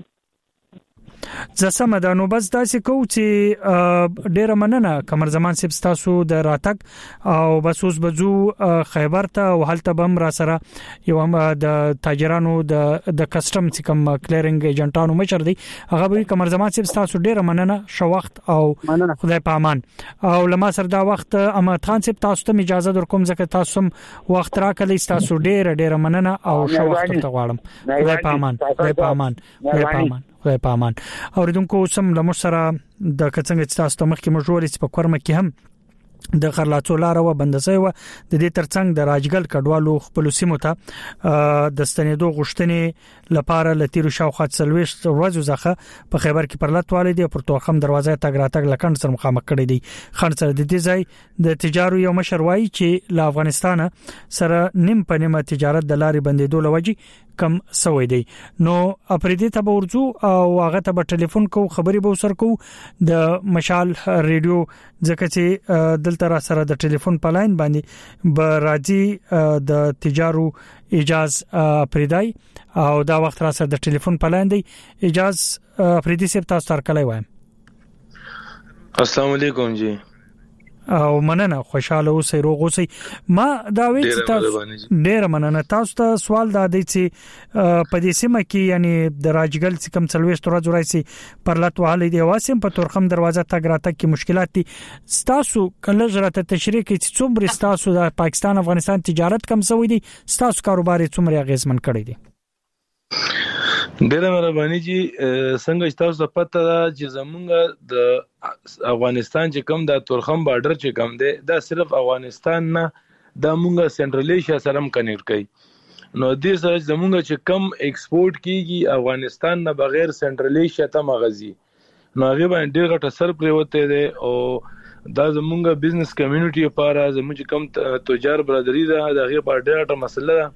زسمه ده نو بس داسې کو چې ډیره مننه کمر زمان سیب تاسو د راتک او بس اوس بزو خیبر ته او هلته بم را سره یو د تاجرانو د د کسٹم چې کوم کلیرینګ ایجنټانو مشر دی هغه به کمر زمان سیب تاسو ډیره مننه شو وخت او خدای په امان او لما سره دا وخت احمد خان سیب تاسو ته اجازه در کوم ځکه تاسو وخت راکړی تاسو ډیره ډیره مننه او شو وخت ته غواړم خدای په امان خدای په امان خدای په امان خدای په امان اوریدونکو سم له مشره د کڅنګ چې تاسو ته مخکې مجبورې په کورمه کې هم د خرلاڅو لار و بندسي و د دې ترڅنګ د راجګل کډوالو خپل سیمو ته د ستنېدو غوښتنې لپاره لتیرو شاوخوا څلويشت ورځې ځخه په خیبر کې پرلط والدي پر تورخم دروازه تاګ راتګ لکند سره مخامخ کړی دی. خان سره د دې ځای د تجارو یو مشر وایي چې له افغانستان سره نیم په نیمه تجارت د لارې بندیدو لوجي کم سوي دی. نو اپریدي ته ورځو او هغه ته ټلیفون کو خبري به وسر کو د مشال ریډیو ځکه چې دلته را سره د ټلیفون په لاین باندې به راځي د تجارو اجاز اپریدای او دا وخت را سره د ټلیفون په لاین دی. اجاز اپریدي سپ تاسو تر کله وایم. السلام علیکم جی. او مننه خوشاله اوسئ روغ اوسئ. ما دا وی چې تاسو ډیر مننه تاسو ته سوال دا دی چې په دې سیمه کې یعنی د راجګل چې کم څلويشت ورځې راځي پرلط وهلي دی واسم په تورخم دروازه تاګ راتګ کې مشکلات دي. تاسو کله جرأت تشریح کوي چې څومره تاسو د پاکستان افغانستان تجارت کم سوي دي تاسو کاروبار څومره غیزمن کړی دي؟ ډیره مهرباني جی. څنګه تاسو ته پته ده چې زمونږ د افغانستان چې کم د تورخم بارډر چې کم دی دا صرف افغانستان نه د مونږه سنټرل ایشیا سره هم کنیکټ کوي. نو دې سره زمونږ چې کم ایکسپورت کیږي افغانستان نه بغیر سنټرل ایشیا ته مغزي نو هغه باندې ډیر غټ اثر پریوته دی او دا زمونږ بزنس کمیونټي لپاره زموږ کم تجار برادری ده دغه په ډیر غټه مسله ده.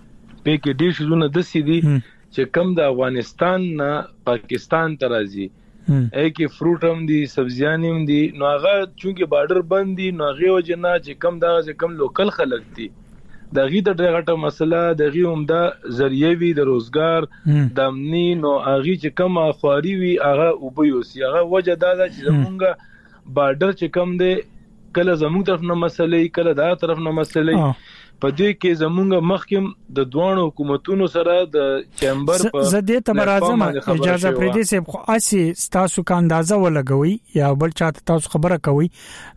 په کې ډیر شونه د سیدي چې کم د افغانستان نه پاکستان ته راځي اې کې فروټ هم دي سبزیان هم دي نو هغه چونکه بارډر بند دي نو هغه وجنه چې کم دا چې کم لوکل خلک دي دغه د ډېر غټه مسله دغه هم د ذریعہ وی د روزګار د امنی نو هغه چې کم اخواري وی هغه وبوسی هغه وجه دا چې زمونږ بارډر چې کم دی کله زمونږ طرف نه مسلې کله دا طرف نه مسلې په دې کې زمونږ مخکم د دوه حکومتونو سره د چیمبر په زده ته راځم اجازه پردي سي خو اسی تاسو کا اندازه ولګوي یا بل چاته تاسو خبره کوي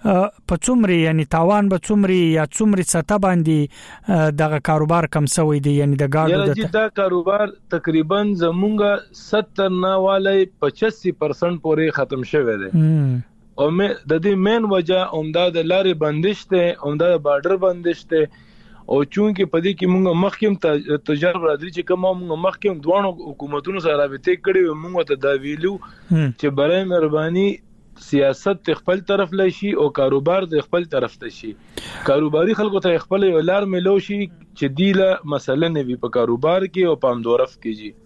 په څومره یعنی تاوان به څومره یا څومره سطح باندې دغه کاروبار کم سوي دي یعنی د گاډو د دا کاروبار تقریبا زمونږ ستر نه والي پچاسی پرسنټ پورې ختم شوه دي او مې د دې مین وجہ اومده د لارې بندش ته اومده د بارډر بندش ته او چونکه پدې کې موږ مخکیم تجار برادری چې کوم موږ مخکیم دوه حکومتونو سره رابطه کړې موږ ته دا ویلو چې برای مهرباني سیاست خپل طرف لشي او کاروبار د خپل طرف ته شي. کاروباري خلکو ته خپل ولار ملو شي چې دیله مسله نه وي په کاروبار کې او په امدورف کې جی.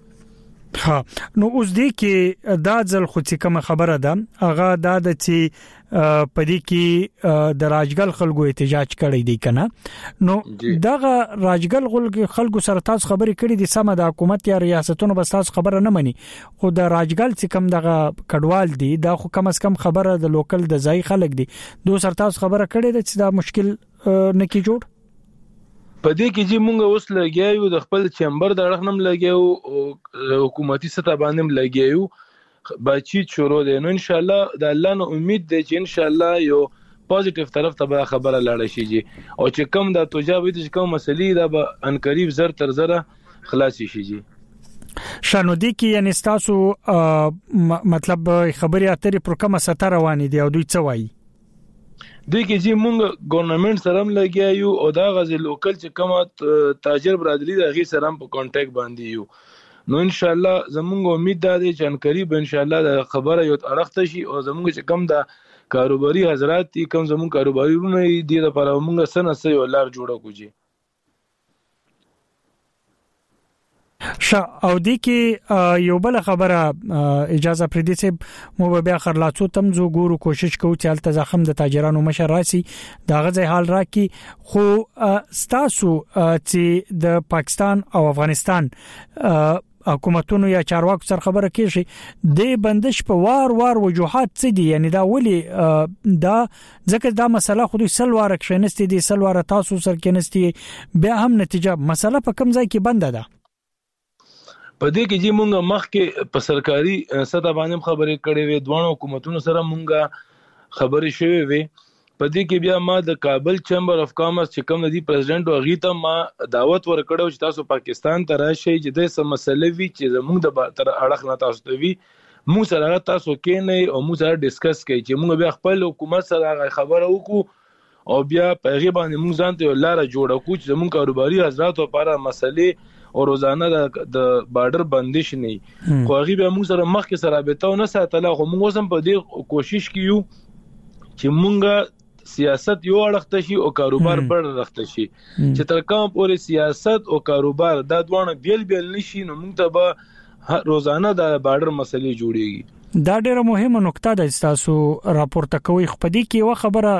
ها نو اوس دې کې دا ځل خو چې کوم خبره ده هغه دا د چې پدې کې د راجګل خلکو احتجاج کړی دی کنه نو دغه راجګل خلکو سره تاسو خبرې کړې دي سم د حکومت یا ریاستونو بس تاسو خبره نه مني خو د راجګل چې کوم دغه کډوال دي دا خو کم از کم خبره د لوکل د ځای خلک دي دوه سره تاسو خبره کړې ده چې دا مشکل نه کی جوړ پدې کې چې مونږ اوس لګیاو د خپل چیمبر د اړخنم لګیاو او حکومتي سطح باندې لګیاو بچی شروع دي نو ان شاء الله د الله نو امید ده چې ان شاء الله یو پوزټیو طرف ته خبره لاړ شي جی او چې کم د توجاب دي چې کوم مسلې دا به ان قریب زر تر زره خلاص شي جی. شانو دي کې یعنی تاسو مطلب خبري اترې پر کومه سطح روان دي او دوی څه وایي د کې چې مونږ ګورنمنت سره هم لګیایو او دا غزي لوکل چې کومه تاجر برادری د غي سره هم په کانټیکټ باندې یو نو ان شاء الله زمونږ امید ده چې ان قریب ان شاء الله د خبره یو اړخته شي او زمونږ چې کم د کاروباري حضرات دي کم زمونږ کاروباري رونه دي د لپاره مونږ سره سې ولر جوړه کوجی. شا او د کې یو بل خبره اجازه پردي سي مو بیا خرلاڅو تم زو ګورو کوشش کوو چې الته زخم د تاجرانو مشر راسي دا غځي حال راکي خو ستاسو چې د پاکستان او افغانستان حکومتونو یا چارواکو سره خبره کیږي د بندش په وار وار وجوهات څه دي یعنی دا ولي دا ځکه دا مسله خو د سلوار کښنستي دي سلوار تاسو سره کېنستي بیا هم نتیجه مسله په کم ځای کې بنده ده په دې کې چې مونږ مخکې په سرکاري سطح باندې خبرې کړې وې دوه حکومتونو سره مونږه خبرې شوې وې په دې کې بیا ما د کابل چیمبر اف کامرس چې کوم دی پریزیدنت او غیته ما دعوت ورکړو چې تاسو پاکستان ته راشئ چې د سم مسلې وی چې زموږ د تر اړخ نه تاسو ته وی موږ سره تاسو کې نه او موږ سره ډیسکس کوي چې موږ بیا خپل حکومت سره خبره وکړو او بیا په هغه باندې موږ ځان ته لار جوړه کوو چې موږ کاروباري حضرات لپاره مسلې او روزانه د بارډر بندش نه خو هغه به موږ سره مخ کې سره رابطه نه ساتله خو موږ هم په دې کوشش کیو چې موږ سیاست یو اړخته شي او کاروبار بل اړخته شي چې تر کوم پورې سیاست او کاروبار دا دوه بیل بیل نشي نو موږ ته به روزانه د بارډر مسلې جوړيږي دا ډیره مهمه نقطه ده تاسو راپورته کوي خو په دې کې یو خبره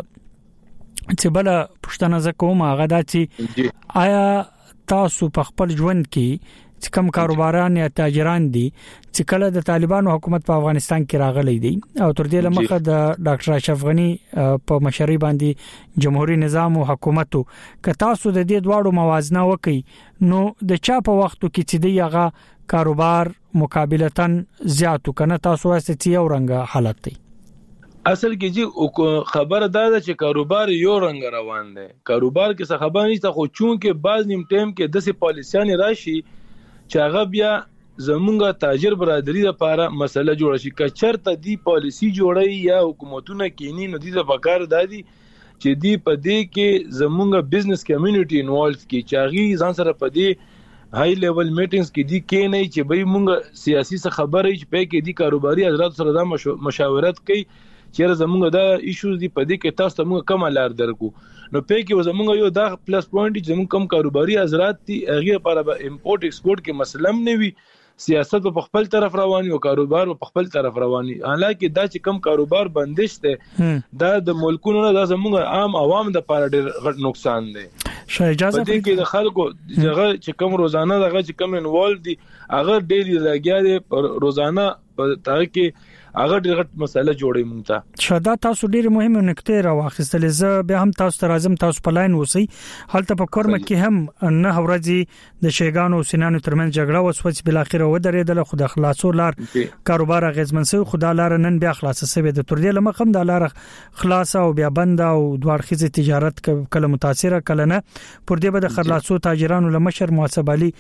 چې بل پښتنه زکوم هغه دا چې آیا تاسو په خپل ژوند کې چې کوم کاروباران یا تاجران دي چې کله د طالبانو حکومت په افغانستان کې راغلي دي او تر دې لمخه د ډاکټر اشرف غنی په مشرۍ باندې جمهوریت نظام او حکومت ک تاسو د دې دواړو موازنه وکړي نو د چا په وختو کې چې دی هغه کاروبار مقابلتن زیاتو کنه تاسو واسه چې یو رنګ حالت دی اصل کې چې خبره دا ده چې کاروبار یو رنګ روان دی کاروبار کې څه خبر نشته خو چون کې بعض نیم ټیم کې د سي پالیسيان راشي چې هغه بیا زمونږه تاجر برادری لپاره مسله جوړ شي که چرته دی پالیسی جوړي یا حکومتونه کینی نو دي د پکار دادي چې دی په دې کې زمونږه بزنس کمیونټي انوالو کی چاغي ځان سره په دې های لیول میټینګز کې دی کې نه چې به مونږ سیاسي څه خبرې چې په کې دی کاروباري حضرات سره د مشاورت کوي چې زمونږ دا ایشوز دی په دې کې تاسو ته موږ کوم لار درکو نو په کې زمونږ یو دا پلس پوینټ چې زمونږ کم کاروباري حضرات دي هغه لپاره به امپورټ ایکسپورټ کې مسلم نه وي سیاست په خپل طرف رواني او کاروبار په خپل طرف رواني حالکه دا چې کم کاروبار بندش ته دا د ملکونو نه د زمونږ عام عوام د لپاره ډېر غټ نقصان دی شای اجازه دې کې د خلکو دغه چې کم روزانه دغه چې کم انوالو دي هغه ډېری لګیا دي روزانه په تاریخ کې هغه ډېر غټ مسله جوړې مونږ ته شاده تاسو ډېر مهمه نکته راوخستل زه به هم تاسو ته راځم تاسو په لاین وسی حالت په کورم کې هم نه ورځي د شیګانو سینانو ترمن جګړه وسوچ بل اخر و درېدل خو د خلاصو لار کاروبار غزمنسو خدا لار نن بیا خلاص سوي د تر دې لمخم د لار خلاص او بیا بند او دوه خزه تجارت کله متاثره کله نه پر دې به د خلاصو تاجرانو لمشر محسب علي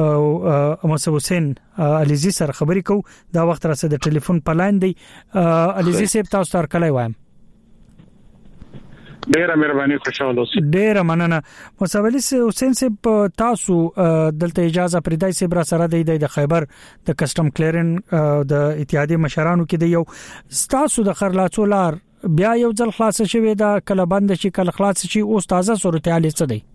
او محسب حسین عليزي سره خبرې کو دا وخت راځه د ټلیفون په لاین دی عليزي صاحب تاسو تر کله وایم ډیره مهرباني خوشاله اوسئ ډیره مننه محسب علي حسین صاحب تاسو دلته اجازه پردای صاحب را سره دی د خیبر د کسٹم کلیرن د اتحادیه مشرانو کې دی یو تاسو د خرلاڅو لار بیا یو ځل خلاص شوی دا کله بند شي کله خلاص شي او تازه صورتحال څه دی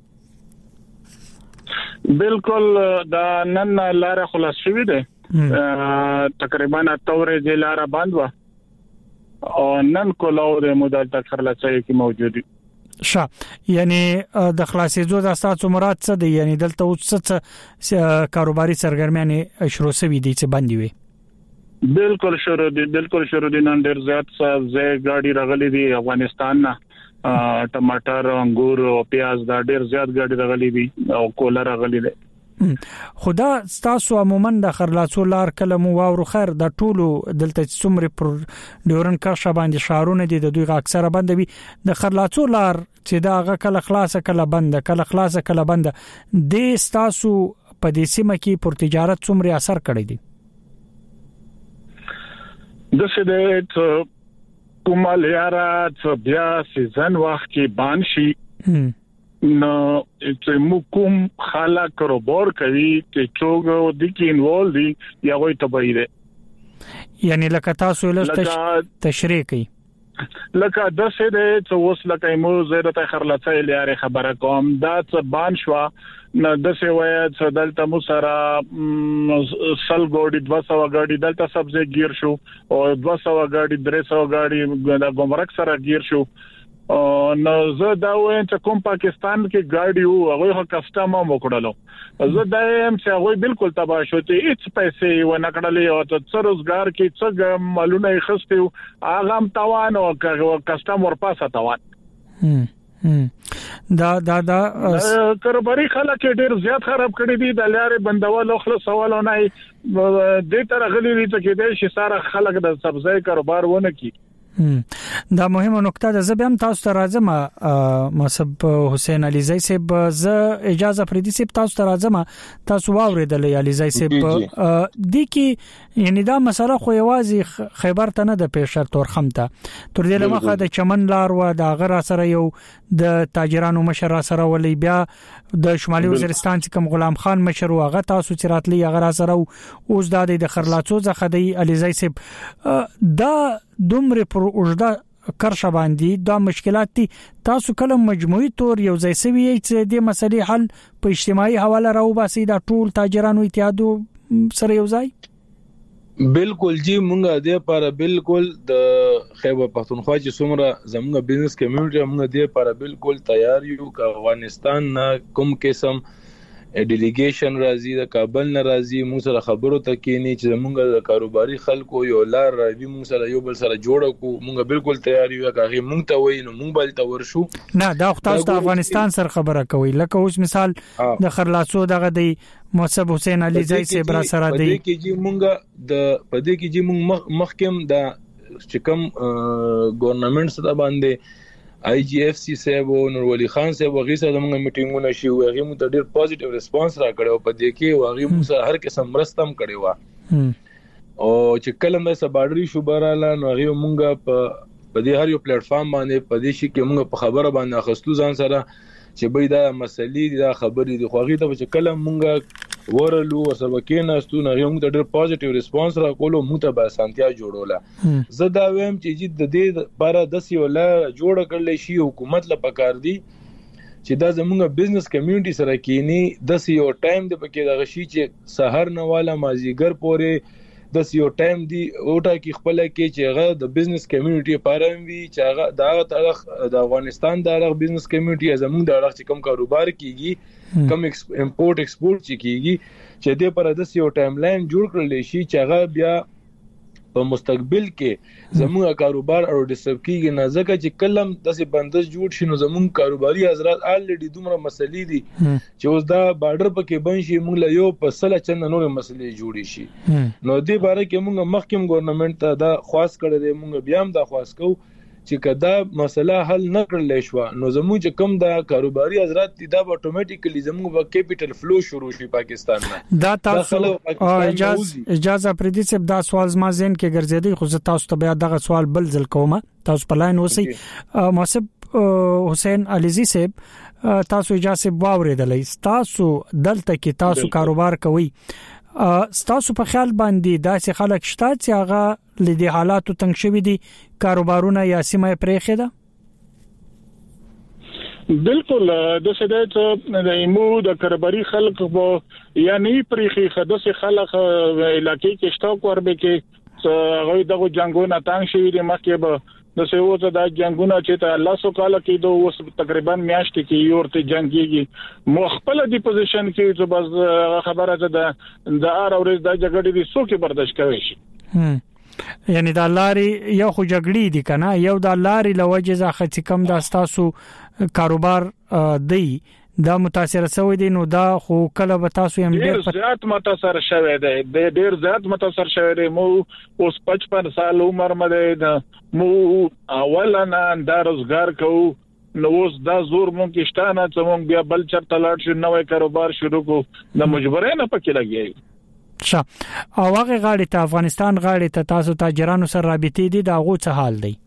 بالکل دا نن لار خلاص شوی دی تقریبا اتورې د لار بند و او نن کولاو د مدل تخرلڅي کې موجود دي شا یعنی د خلاصېدو د اساسو مراد څه دی یعنی دلته اوس څه کاروباري سرګرمیانه شروع شوي دي چې باندې وي بالکل شروع دي بالکل شروع دي نن ډیر زیات څه زه ګاډي راغلي دي افغانستان نه ټماټر انګور او پیاز دا ډیر زیات ګاډي راغلي دي او کولا راغلي دي خدا تاسو عموما د خرلاڅو لار کلمو واورو خیر د ټولو دلته څومره پر ډورن کرشه باندې شهرونه دي د دوی اکثره بندوي د خرلاڅو لار چې دا غ کله خلاصه کله بند کله خلاصه کله بند د تاسو په دې سیمه کې پر تجارت څومره اثر کړی دی د څه کومه لیاره چې بیا سیزن وخت کې بانشي نو چې موږ خلا کاروبار کوي چې څوګه د کې انوال دي یا وای تبعی ده یعنی لکه تاسو له تشریح کوي لکه د څه ده چې اوس لکه مو زیاده ته خرلڅه لري خبره کوم دا څه بان شو نو د څه وای چې دلته مو سره سل ګوډي دوه سوه ګاډي دلته سبزه گیر شو او دوه سوه ګاډي درې سوه ګاډي د ګمرک سره گیر شو نو زه دا وایم چې کوم پاکستان کې ګاډي وو هغه کسټم مو کړلو زه دا هم چې هغه بالکل تباہ شو ته هیڅ پیسې و نه کړلې او ته روزګار کې څه مالونه خستیو هغه هم توان او کسټم ورپاسه توان دا دا دا کاروباري خلک ډیر زیات خراب کړی دي د لارې بندول او خلاص سوالونه دې تر غلي دي چې د شي سره خلک د سبزی کاروبار ونه کی دا مهمه نقطه ده. زه به هم تاسو ته راځم مصب حسین علیزی صاحب، زه اجازه پردي صاحب تاسو ته راځم. تاسو واوریدل علیزی صاحب د کی یعنی دا مسله خو یوازې خیبر ته نه د پېښه تورخم ته تر دې لمخه د چمن لار و د غرا سره یو د تاجرانو مشر سره ولې بیا د شمالي وزیرستان چې کوم غلام خان مشر و هغه تاسو چې راتلی هغه سره اوس د خرلاڅو ځخه د علیزی صاحب دا دومره پر اوجدا کرشه باندې دا مشکلات دي. تاسو کله مجموعي تور یو ځای سوي چې د مسلې حل په اجتماعي حواله راو باسي دا ټول تاجرانو اتحادو سره یو ځای؟ بالکل جی مونږه د لپاره بالکل د خیبر پختونخوا چې څومره زموږ بزنس کمیونټي مونږ د لپاره بالکل تیار یو ک افغانستان نه کوم قسم ډیلیګیشن راځي د کابل نه راځي موږ سره خبرو ته کېنی چې موږ د کاروباري خلکو یو لار راوي موږ سره یو بل سره جوړ کو موږ بالکل تیار یو هغه موږ ته وای نو موږ بل ته ورشو. نه دا تاسو د افغانستان سره خبره کوي لکه اوس مثال د خرلاڅو دغه دی مصب حسین علیزی صاحب را سره دی پدې کې چې موږ د پدې کې چې موږ مخکم د چې کوم ګورنمنت سره باندې آی جی اف سی صاحب او نور ولی خان صاحب وغه سره موږ میټینګونه شي او هغه مو ته ډیر پوزټیو ریسپانس را کړو په دې کې واغې مو سره هر قسم مرستم کړي وا او چې کله مې سباډري شو براله نو هغه مونږه په په دې هر یو پلیټ فارم باندې په دې شي کې مونږ په خبره باندې اخستو ځان سره چې به دا مسلې دا خبرې دي خو هغه ته چې کله مونږ ورلو او سبکینه استو نه یو ته ډیر پوزټیو ریسپانس را کولو مو ته به سانتیا جوړوله. زه دا ویم چې د دې لپاره د سیوله جوړ کړل شي حکومت له پکار دی چې دا زموږ بزنس کمیونټي سره کینی د سیو ټایم د پکې د غشي چې سحر نه والا مازیګر پورې د سیو ټایم دی اوټا کې خپل کې چې هغه د بزنس کمیونټي لپاره وي چې هغه د تاریخ د افغانستان د هغه بزنس کمیونټي زموږ د هغه کوم کاروبار کیږي کوم امپورټ ایکسپورټ کیږي چې د پر د سیو ټایم لاین جوړ کړل شي چې هغه بیا په مستقبل کې زموږ کاروبار او ډیسټرب کیږي نه ځکه چې کلم داسې بندش جوړ شي نو زموږ کاروباري حضرات الریډي دومره مسلې دي چې اوس دا بارډر پکې بن شي موږ له یو په سله چنه نور مسلې جوړې شي نو دې باره کې موږ مخکیم ګورنمنت ته دا خواست کړی دی موږ بیا هم دا خواست کوو چې کدا مسله حل نه کړل شو نو زموږ چې کوم دا کاروباري حضرات دي دا اتوماتیکلی زموږ په کیپټل فلو شروع شي پاکستان نه. دا تاسو اجازه اجازه پردي چې دا سوال زما ذهن کې ګرځېدی خو زه تاسو ته بیا دغه سوال بل ځل کوم. تاسو په لاین اوسئ. مصب حسین علیزی صاحب تاسو اجازه واوریدلې تاسو دلته کې تاسو کاروبار کوي ستاسو په خیال باندې داسې خلک شته چې هغه لدی حالاتو تنګ شوی دي کاروبارونه یا سیمه پرېخه ده؟ بالکل د سده د ایمو د کاروباري خلک وو یا نه پرېخه د خلک علاقې کې شتوک وربه کې هغه دغه جنگونه تنګ شوی دي مخکې به د سیوته د جنگونه چې ته الله سو کال کې دوه اوس تقریبا میاشت کې یو ورته جنگيږي مخبل دی پوزیشن کې چې بس خبره ده د ار اورز د جګړې دي سو کې برداشت کوي شي یعنی د لاري یو خو جګړې دي کنه یو د لاري لوجه ځخه چې کم د تاسو کاروبار دی دا متاثر شوی دی نو دا خو کله به تاسو هم ډیر زیات متاثر شوی دی د ډیر زیات متاثر شوی دی مو اوس پچپن سال عمر مده مو اولنا دا روزګار کوو نو اوس دا زور مونږ کې شته نه چې مونږ بیا بل چرته لاړ شو نوې کاروبار شروع کو د مجبورې نه پکې لګي ښه او هغه غاړي ته افغانستان غاړي ته تاسو تاجرانو سره رابطې دي دا غو څه حال دی؟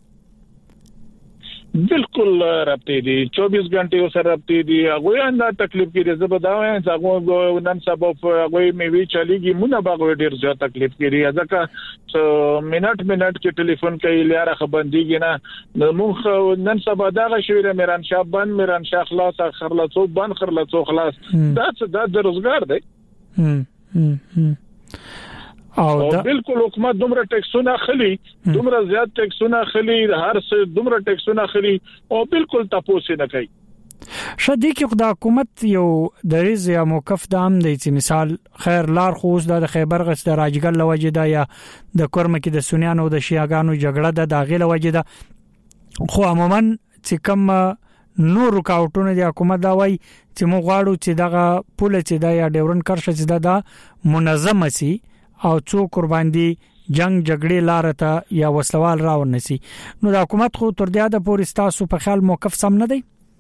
بالکل رابطې دي چوبیس غنټې سره رابطې دي هغه انده تکلیف کې زه به دا وایم چې هغه نن سبا هغه مې وی چلیږي مونږ باغ ډیر زیات تکلیف کې ځکه منټ منټ کې ټلیفون کوي لاره خبرديږي نه مونږ نن سبا دا غشویره میران شاه بند میران شاه خلاص خرلاڅو بند خرلاڅو خلاص دا څه د روزګار دی هم او بالکل حکومت دومره ټیکسونه خلی دومره زیات ټیکسونه خلی هر څه دومره ټیکسونه خلی او بالکل تاسو نه کوي شدي کې د حکومت یو د ریز یا موقف دام دی چې مثال خیر لار خوز د خیبر غس د راجګل لوجه دا یا د کورم کې د سنیانو د شیاګانو جګړه د داغه لوجه دا خو عموما چې کوم نور رکاوټونه د حکومت دا وای چې موږ غواړو چې دغه پوله چې دا یا ډیورن کرشه چې دا منظم سي او څو قربان دي جنگ جګړې لار ته یا وسلوال راونسي نو د حکومت خو تر دې د پوری تاسو په خیال موقف سم نه دی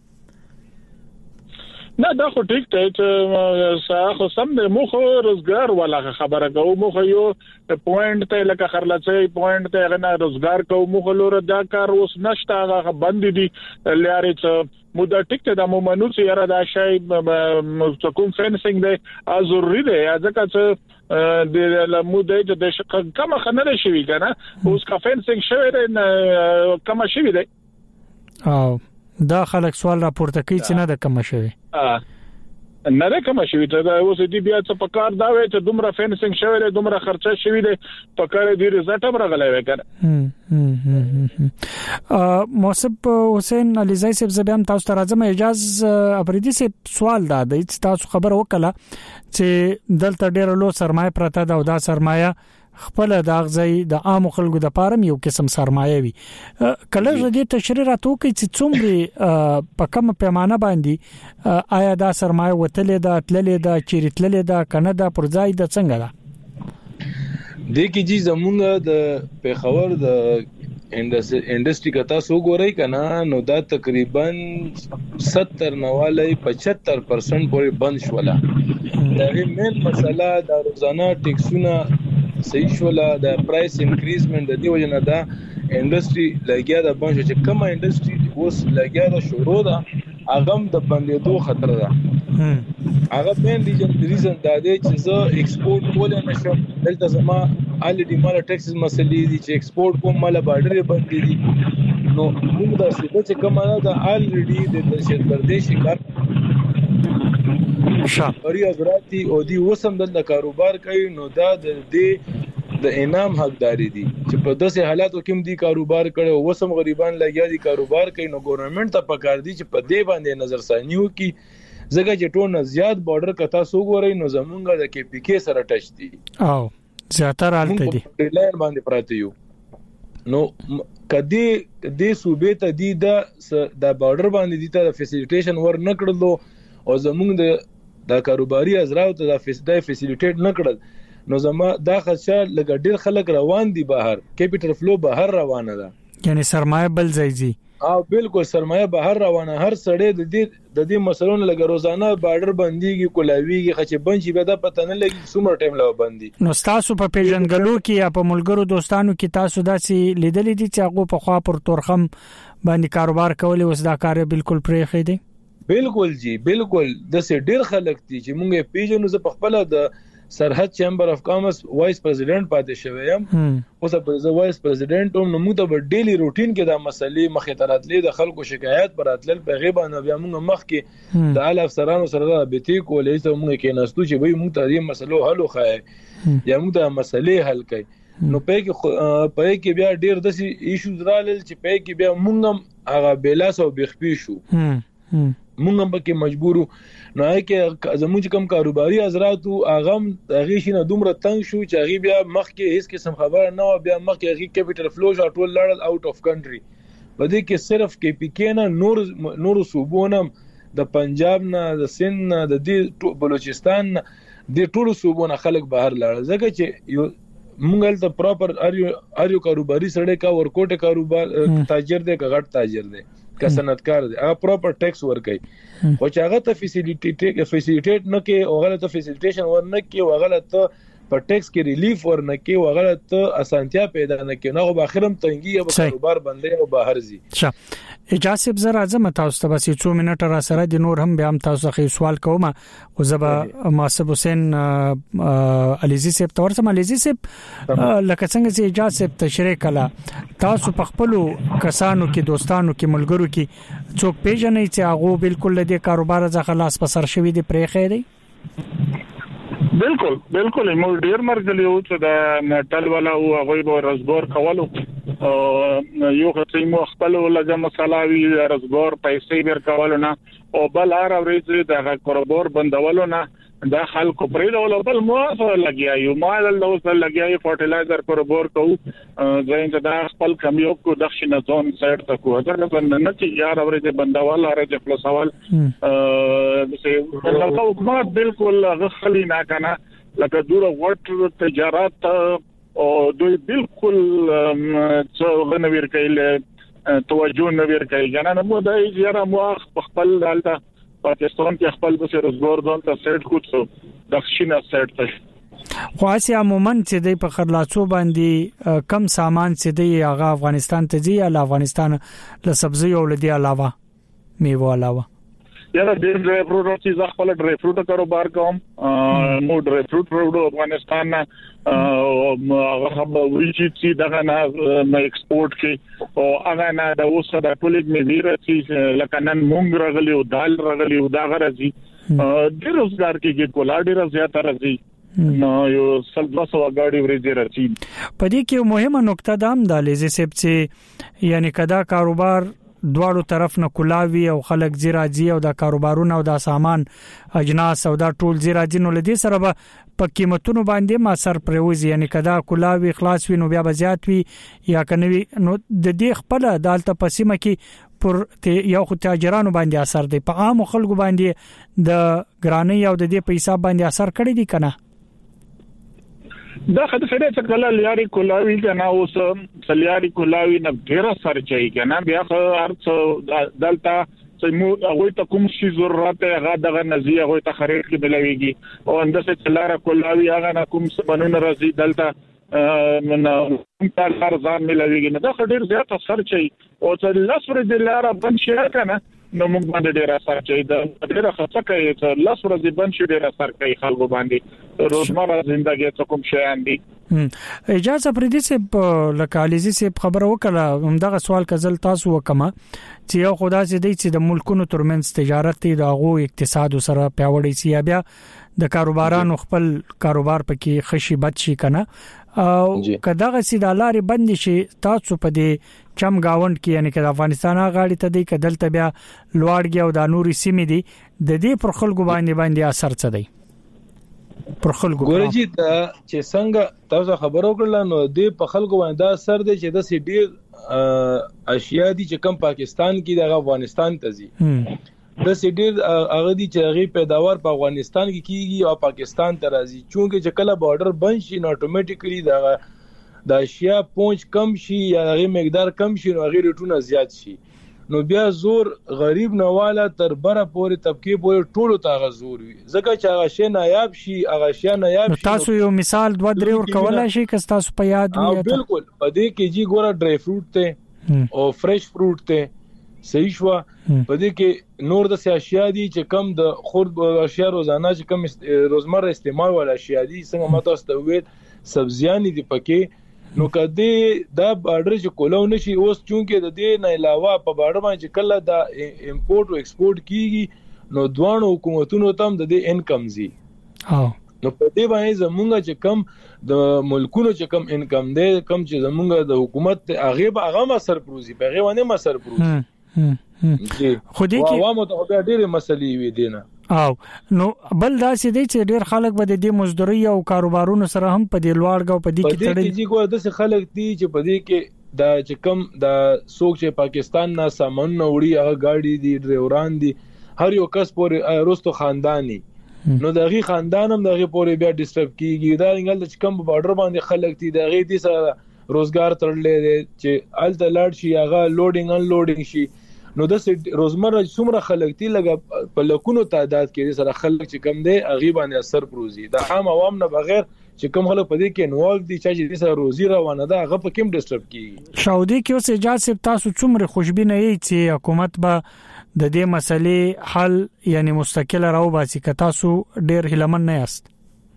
نه دا خو ټیک ته چې ساخو سم د مخ روزګار ولا خبره کوو مخ یو پوینټ ته لکه خرلڅي پوینټ ته غنا روزګار کوو مخ لور دا کار اوس نشته هغه بند دي لاري چې مودا ټیک ته د مومنو چې یاره دا شی کوم فینسینګ دی ضروري دی ځکه چې د مودا د کوم خنره شوی کنه اوس کا فینسینګ شوی دی کوم شوی دی او دا خلک سوال راپورته کوي چې نه د کوم شوی نه ده کوم شوی ته اوس دې بیا څه په کار دا وای چې دومره فینسینګ شوی دی دومره خرچه شوی دی په کار دې رزلټ هم راغلی وای کنه ا موسب حسین علیزای صاحب زبیم تاسو ته راځم اجازه افریدي صاحب سوال دا د تاسو خبر وکړه چې دلته ډېر لو سرمایه پرته دا او دا سرمایه خپل د اغزي د عام خلکو د پارم یو قسم سرمایه وي کله دې تشریح راتو کوي چې څومره په کوم پیمانه باندې آیا دا سرمایه وتلې ده تللې ده چیرتللې ده کنه دا پرځای د څنګه ده د کی جی زمونږ د پیښور د انډستری کتا سو ګورای کنه نو دا تقریبا ستر نواله پچهتر پرسنٹ پورې بند شولا دا مین مسله د روزانه ټیکسونه صحیح شولا د پرایس انکریزمنت د دی وجنه دا انډستری لګیا د بنځ چې کومه انډستری اوس لګیا د شروع ده هغه د بندېدو خطر ده هغه مین ریزن دا دی چې زه ایکسپورت کولای نشم دلته زما الډی مال ټیکسز مسلې دي چې ایکسپورت کوم مال بارډر باندې دي نو موږ دا څه چې کومه ده الډی د دهشت ګردي شکار شاپري حضراتي او دی وسم د کاروبار کوي نو دا د دې د انعام حقداري دي چې په داسې حالاتو کې دی کاروبار کړي وسم غریبان لګیا دي کاروبار کوي نو ګورنمنت ته پکار دي چې په دې باندې نظر ثانیو کې زګه چې ټول زیات بارډر کتا سو ګوري نو زمونږ د کې پی کې سره ټچ دي او زیاتره حالت دي لاین باندې پراته یو نو کدی د صوبې ته دي د د بارډر باندې دي ته فیسیلیټیشن ور نکړلو او زمونږ د د کاروباري ازراو ته د فیسډای فیسیلیټیټ نکړل نو زما دا خدشه لګ ډیر خلک روان دي بهر کیپټل فلو بهر روانه ده یعنی سرمایه بل ځایږي او بالکل سرمایه بهر روانه هر سړی د دې د دې مسلونو لګ روزانه بارډر بنديږي کولاویږي خچ بنچي به د پته نه لګي څومره ټیم لا بندي نو تاسو په پیژنګلو کې یا په ملګرو دوستانو کې تاسو داسې لیدلې دي چې هغه په خوا پر تورخم باندې کاروبار کولې اوس دا کار بالکل پرې خې دي بالکل جی بالکل د سې ډیر خلک دي چې مونږه پیژنو ز په خپل د سرحد چیمبر اف کامرس وایس پریزیډنټ پاتې شوم اوس په وایس پریزیډنټ هم نو موږ د ډیلی روټین کې د مسلې مخې ته راتلې د خلکو شکایت براتل په غیبه نه بیا موږ مخ کې د اعلی افسرانو سره رابطې کولې چې موږ کې نستو چې به موږ ته دې مسلو حل وخایي یا موږ د مسلې حل کړي نو په کې په کې بیا ډیر د ایشوز رالل چې په کې بیا موږ هغه بیلاس او بخپی شو مونږ هم پکې مجبورو نو هغه زموږ کوم کاروباري حضرات هغه هغه شینه دومره تنگ شو چې هغه بیا مخ کې هیڅ قسم خبره نه و بیا مخ کې هغه کیپټل فلو ټول لړل اوټ اف کنټري په دې کې صرف کې پی کې نه نور نور صوبونه د پنجاب نه د سند نه د دې بلوچستان نه د ټولو صوبونه خلک بهر لاړل ځکه چې یو مونږ ته پراپر اریو اریو کاروباري سړی کا ورکوټه کاروبار تاجر دی کا غټ تاجر دی کا صنعتکار دی هغه پراپر ټیکس ورکړي خو چې هغه ته فیسیلیټیټ فیسیلیټیټ نه کې او هغه ته فیسیلیټیشن ور نه کې او هغه ته په ټیکس کې ریلیف ور نه کې او هغه ته اسانتیا پیدا نه کې نو په اخرم تنګي او کاروبار بندي او بهر زی ښه اجازه زه راځم تاسو ته بس څو منټه را سره د نور هم بیا هم تاسو خې سوال کوم او زبا ماسب حسین علیزی صاحب تورسم علیزی صاحب لکه څنګه چې اجازه تشریح کړه تاسو په خپل کسانو کې دوستانو کې ملګرو کې څوک پیژنې چې هغه بالکل د کاروبار ځخه خلاص پسر شوی دی پرې خېری بالکل بالکل موږ ډیر مرګلی او چې د نټل والا او هغه به رزګور کولو یو خصي مو خپل لږه مسالوي رزګور پیسې ور کولو نه او بل هر ورځ د کاروبار بندولو نه دا خلکو پرې ډول بل مو لګیا یو مال له وسه لګیا یو فرټیلایزر کاروبار کو ځین دا خپل کمیو کو دښنه زون سایډ ته کو دا نه چې یار ورځ بندول راځي خپل سوال ا چې حکومت بالکل غخلی نه کنه لکه دور وټ تجارت او دوی بالکل څو غنویر کله توجه نه ور کوي کنه نو د یاره مو خپل دالته پاکستان کې خپل به روزګار ځان ته سیټ کوڅو د خشینه سیټ ته خاصه عموما چې د په خرلاصو باندې کم سامان چې د هغه افغانستان ته ځي یا افغانستان له سبزی او لدی علاوه میوه علاوه یاره ډېر ډرای فروټ چې خپل ډرای فروټ کاروبار کوم مو ډرای فروټ پروډو افغانستان نه هغه هم ویچی چې دغه نه ایکسپورټ کې او هغه نه د اوسه د ټولګ میوه چې لکه نن مونږ راغلی او دال راغلی او دا غرضی ډېر روزګار کې کولا ډېر زیات راځي نو یو سلباسو غاډي ورځي راځي په دې کې مهمه نقطه دا هم د لیزي سپ چې یعنی کدا کاروبار دواړو طرف نه کولاوي او خلک زیراجی او د کاروبارونو او د سامان اجناس او د ټول زیراجی نو لدی سره به په قیمتونو باندې ما سر پروزي یعنی کدا کولاوي خلاص وي نو بیا بزیات وي یا کنوي نو د دې خپل دالته پسیمه کې پر یو خو تاجرانو باندې اثر دی په عام خلکو باندې د ګرانی او د دې په حساب باندې اثر کړی دی کنه دا خدای سره چې کله لیاري کولاوي کنه اوس سلیاري کولاوي نه ډیره سر چي کنه بیا ارڅ دلته چې مو هغه ته کوم شي ضرورت هغه دغه نزي هغه ته خرید کې ملويږي او اندسه چلاره کولاوي هغه نه کوم څه بنونه راځي دلته من په هر ځان ملويږي نه دا ډیر زیات اثر چي او چې لاسره د لاره بند شي کنه نو موږ باندې ډیر اثر چي دا ډیر خطر کوي چې لاسره د بند شي ډیر اثر کوي خلکو باندې روزمره ژوندۍ ته کوم شي اندي اجازه پردي سه لکالیزي سه خبره وکړه همدغه سوال کزل تاسو وکما چې یو خدا سي دی چې د ملکونو ترمنځ تجارت دی دغه اقتصاد سره پیوړی سي بیا د کاروبارانو خپل کاروبار پکې خشي بد شي کنه او کداغه سي د لارې بند شي تاسو په دې چم گاوند کې یعنی د افغانستان غاړي ته دی کدل ته بیا لوړګي او د نوري سیمې دي د دې پر خلکو باندې باندې اثر څه دی پر خلکو ګورجی دا چې څنګه تاسو خبرو کړل نو د په خلکو باندې دا اثر دی چې د سي ډیر اشیاء دي چې کم پاکستان کې د افغانستان ته ځي د سي ډیر هغه دي چې هغه پیداوار په افغانستان کې کیږي او پاکستان ته راځي چونکه چې کله بارډر بند شي نو اتوماتیکلی دا د اشیاء پونچ کم شي یا هغه مقدار کم شي نو هغه ریټونه زیات شي نو بیا زور غریب نواله تر بره پورې طبقه پورې ټولو ته غزور وي ځکه چې هغه شی نایاب شي هغه شی نایاب شي تاسو یو مثال دوه درې ور کولای شي که تاسو په یاد وي بالکل په دې کې جی ګوره ډرای فروټ ته او فرش فروټ ته صحیح شو په دې کې نور د اشیاء دي چې کم د خرد اشیاء روزانه چې کم روزمره استعمال ول اشیاء دي څنګه ماته استوید سبزیان دي پکې نو کدی دا بارډر چې کولو نشي اوس چونکه د دې نه علاوه په بارډر باندې کله دا امپورټ او ایکسپورټ کیږي نو دوه حکومتونو تم د دې انکم زی ها نو په دې باندې زمونږ چې کم د ملکونو چې کم انکم دی کم چې زمونږ د حکومت هغه به هغه ما سرپروزي په هغه باندې ما سرپروزي خو دې کې عوامو ته ډېرې مسلې وي دینه او نو بل دا سې دی چې ډېر خلک به د دې مزدوري او کاروبارونو سره هم په دې لوړګو په دې کې تړلي په دې کې ګوره د خلک دي چې په دې کې دا چې کم دا څوک چې پاکستان نه سامان وړي هغه گاډي دي ډرایوران دي هر یو کس پورې رستو خاندانی نو دغه خاندان هم دغه پورې بیا ډیسټرب کیږي دا انګل چې کم بارډر باندې خلک دي دغه دي سره روزګار تړلې دي چې الته لاړ شي هغه لوډینګ ان لوډینګ شي نو د روزمره څومره خلک دي لګ په لکونو تعداد کې سره خلک چې کم دي اغي باندې اثر پروزي د عام عوام نه بغیر چې کوم خلک په دې کې انوالو دي چې سره روزي روانه ده هغه په کوم ډیسټرب کیږي شاودي کې اوس اجازه تاسو څومره خوشبینه یی چې حکومت به د دې مسلې حل یعنی مستقله راو باسي که تاسو ډیر هلمن نه یاست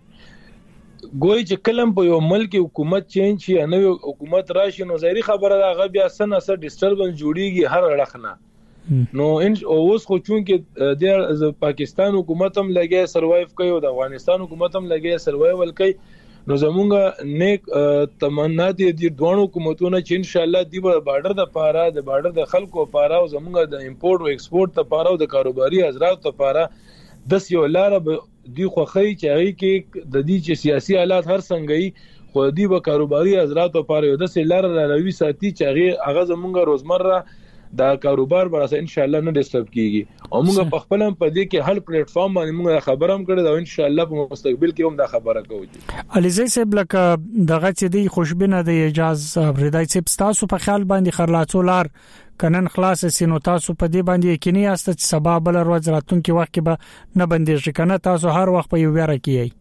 ګوي چې کلم په یو ملک حکومت چینج شي نو حکومت راشي نو ظاهري خبره ده هغه بیا سن سره ډیسټربنس جوړیږي هر اړخ نه نو ان اوس خو چونکه د پاکستان حکومت هم لګي سروایو کوي او د افغانستان حکومت هم لګي سروایول کوي نو زمونږ نیک تمنا دي د دوه حکومتونو چې ان شاء الله دی بارډر د پاره د بارډر د خلکو لپاره او زمونږ د امپورټ او ایکسپورټ لپاره او د کاروباري حضرات لپاره د سیو لار دی خوخی چې هغه کې د دې چې سیاسي حالات هر څنګه خو دی به کاروباري حضرات لپاره د سیلار راوي ساتي چې هغه هغه زمونږ روزمره دا کاروبار به ان شاء الله نه ډیسټرب کیږي او موږ په خپل په دې کې هل پلیټ فارم باندې موږ خبره هم کړې دا ان شاء الله په مستقبل کې هم دا خبره کوو. علي زئی صاحب لکه دغه چې دی خوشبینه د اجازه ردای صاحب تاسو په خیال باندې خرلاڅو لار کنن خلاص سينو تاسو په دې باندې یقیني یاست چې سبب بل ورځ راتونکي وخت کې به نه بندیږي کنه تاسو هر وخت په یو ویره کیي.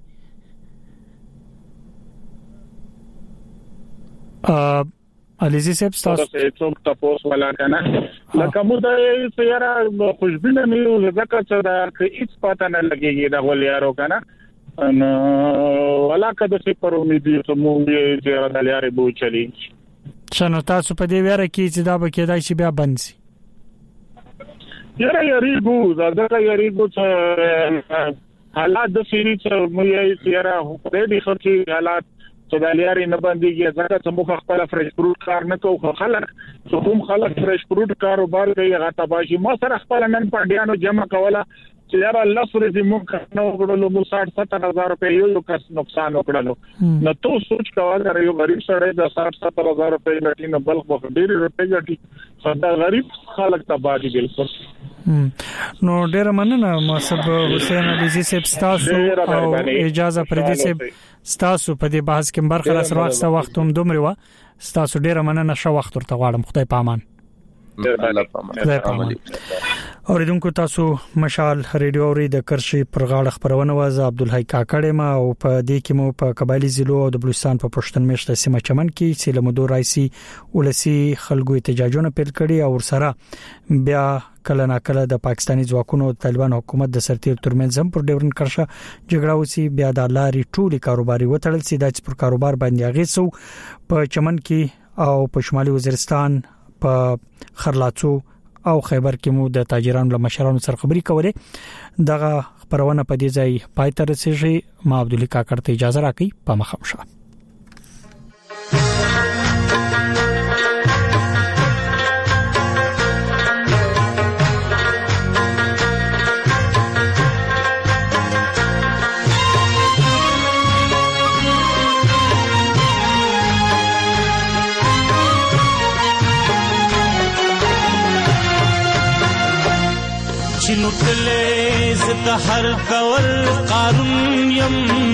ا علي صاحب تاسو څوک تاسو ولا کنه لکه مو د سیاره خوشبینه مې زکه چې دا هیڅ پاتہ نه لګيږي دا ولیارو کنه ان ولا کده چې پر امید یې مو یې د لیارې بو چلی شنو تاسو په دې ویره کې چې دا به کېدای شي بیا بند شي. یاره یریګو دا دغه یریګو چې حالات د سری چې مو یې سیاره په دې خرچي حالات چې د لیارې نه باندې ځکه چې موږ خپل فرش فروټ کار نه کوو خلک چې کوم خلک فرش فروټ کاروبار کوي هغه تباشي ما سره خپل نن پډیانو جمع کوله چې یاره الله سره دې موږ نو وګړو مو ساठ ستر هزار روپے یو کس نقصان وکړلو نو تو سوچ کاوه دا یو غریب سره د ساठ ستر هزار روپے لټي نه بلخ په ډېر روپے ګټي خدای غریب خلک تباہ دي بالکل. نو ډېر مننه مصب حسین علي صاحب تاسو او اجازه پردي صاحب تاسو په دې بحث کې برخه سره وخت وخت هم دومره و تاسو ډېر مننه شو وخت ورته غواړم خدای پامان. اوریدونکو تاسو مشال ریډیو اوري د کرشي پر غاړه خبرونه واز عبدالحی کاکړې ما او په دې کې مو په قبایلی ضلع او د بلوچستان په پښتون میشته سیمه چمن کې سیلمدو رئیسي ولسی خلکو احتجاجونه پیل کړي او سره بیا کله نا کله د پاکستاني ځواکونو طالبان حکومت د سرتیر ترمنځ هم پر ډیورن کرشه جګړه وسی بیا د لاري ټولي کاروباري وټړل سي د پر کاروبار باندې اغیسو په چمن کې او په شمالي وزیرستان په خرلاڅو او خیبر کې مو د تاجرانو له مشرانو سره خبري کولې دغه خبرونه په دې ځای پای ته رسیږي. ما عبدالله کاکړ ته اجازه راکړئ په مخامشه. چلوټلې زد هر دور قارون يم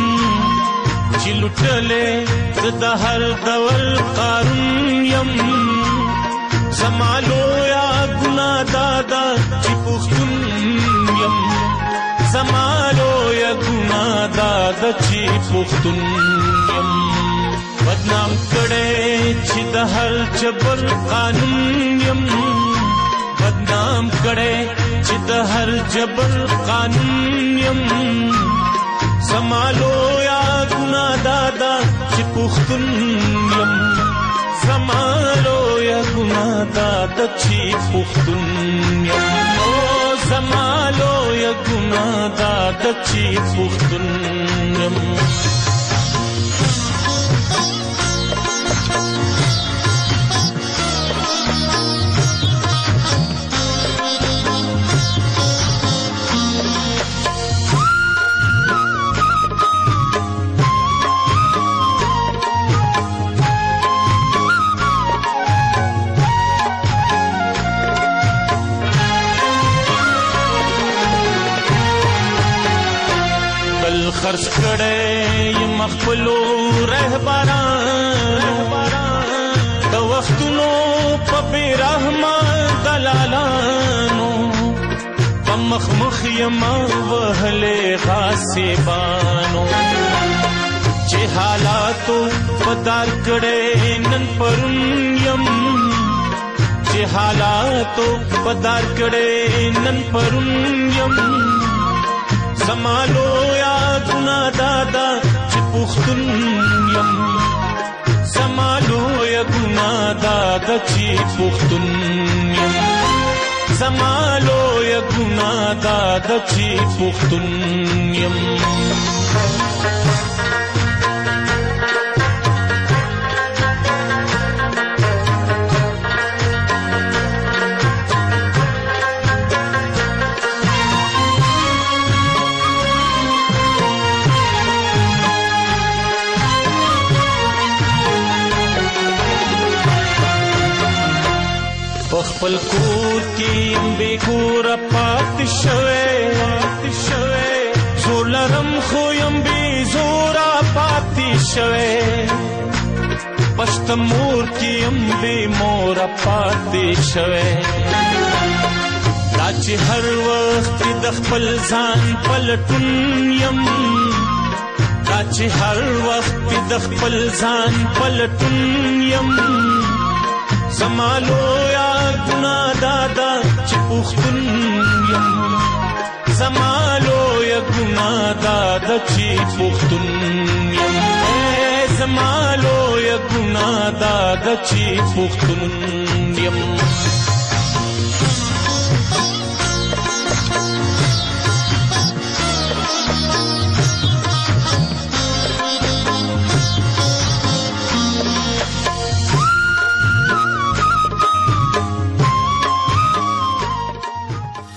چلوټلې زد هر دور قارون يم زمالو یا ګنا دادا چې پښتون يم زمالو یا ګنا دادا چې پښتون يم بدنام کړي چې د هر جبر قانون يم بدنام کړي چې د هر جبر قانون يم زمالو یا ګنا دادا چې پښتون يم زمالو یا ګنا دادا چې پښتون يم او زمالو یا ګنا دادا چې پښتون يم. خرڅ کړي مخبلو رهبران د وختونو په بیرحمه دلالانو په مخمخ یم وهله غاسبانو چې حالاتو پدار کړي نن پرون یم چې حالاتو پدار کړي نن پرون یم زمالو یا ګنا دادا چې پښتون يم زمالو یا ګنا دادا چې پښتون يم زمالو یا ګنا دادا چې پښتون يم. خپل کور کې به کور پات شوه شوه زولرم خو يم به زورا پات شوه پشت مور کې يم به مور پات شوه دا چې هر وخت د خپل ځان پلټون يم دا چې هر وخت د خپل ځان پلټون يم زمالو یا ګنا دادا چې پختون يم زمالو یا ګنا دادا چې پختون يم زمالو یا ګنا دادا چې پختون يم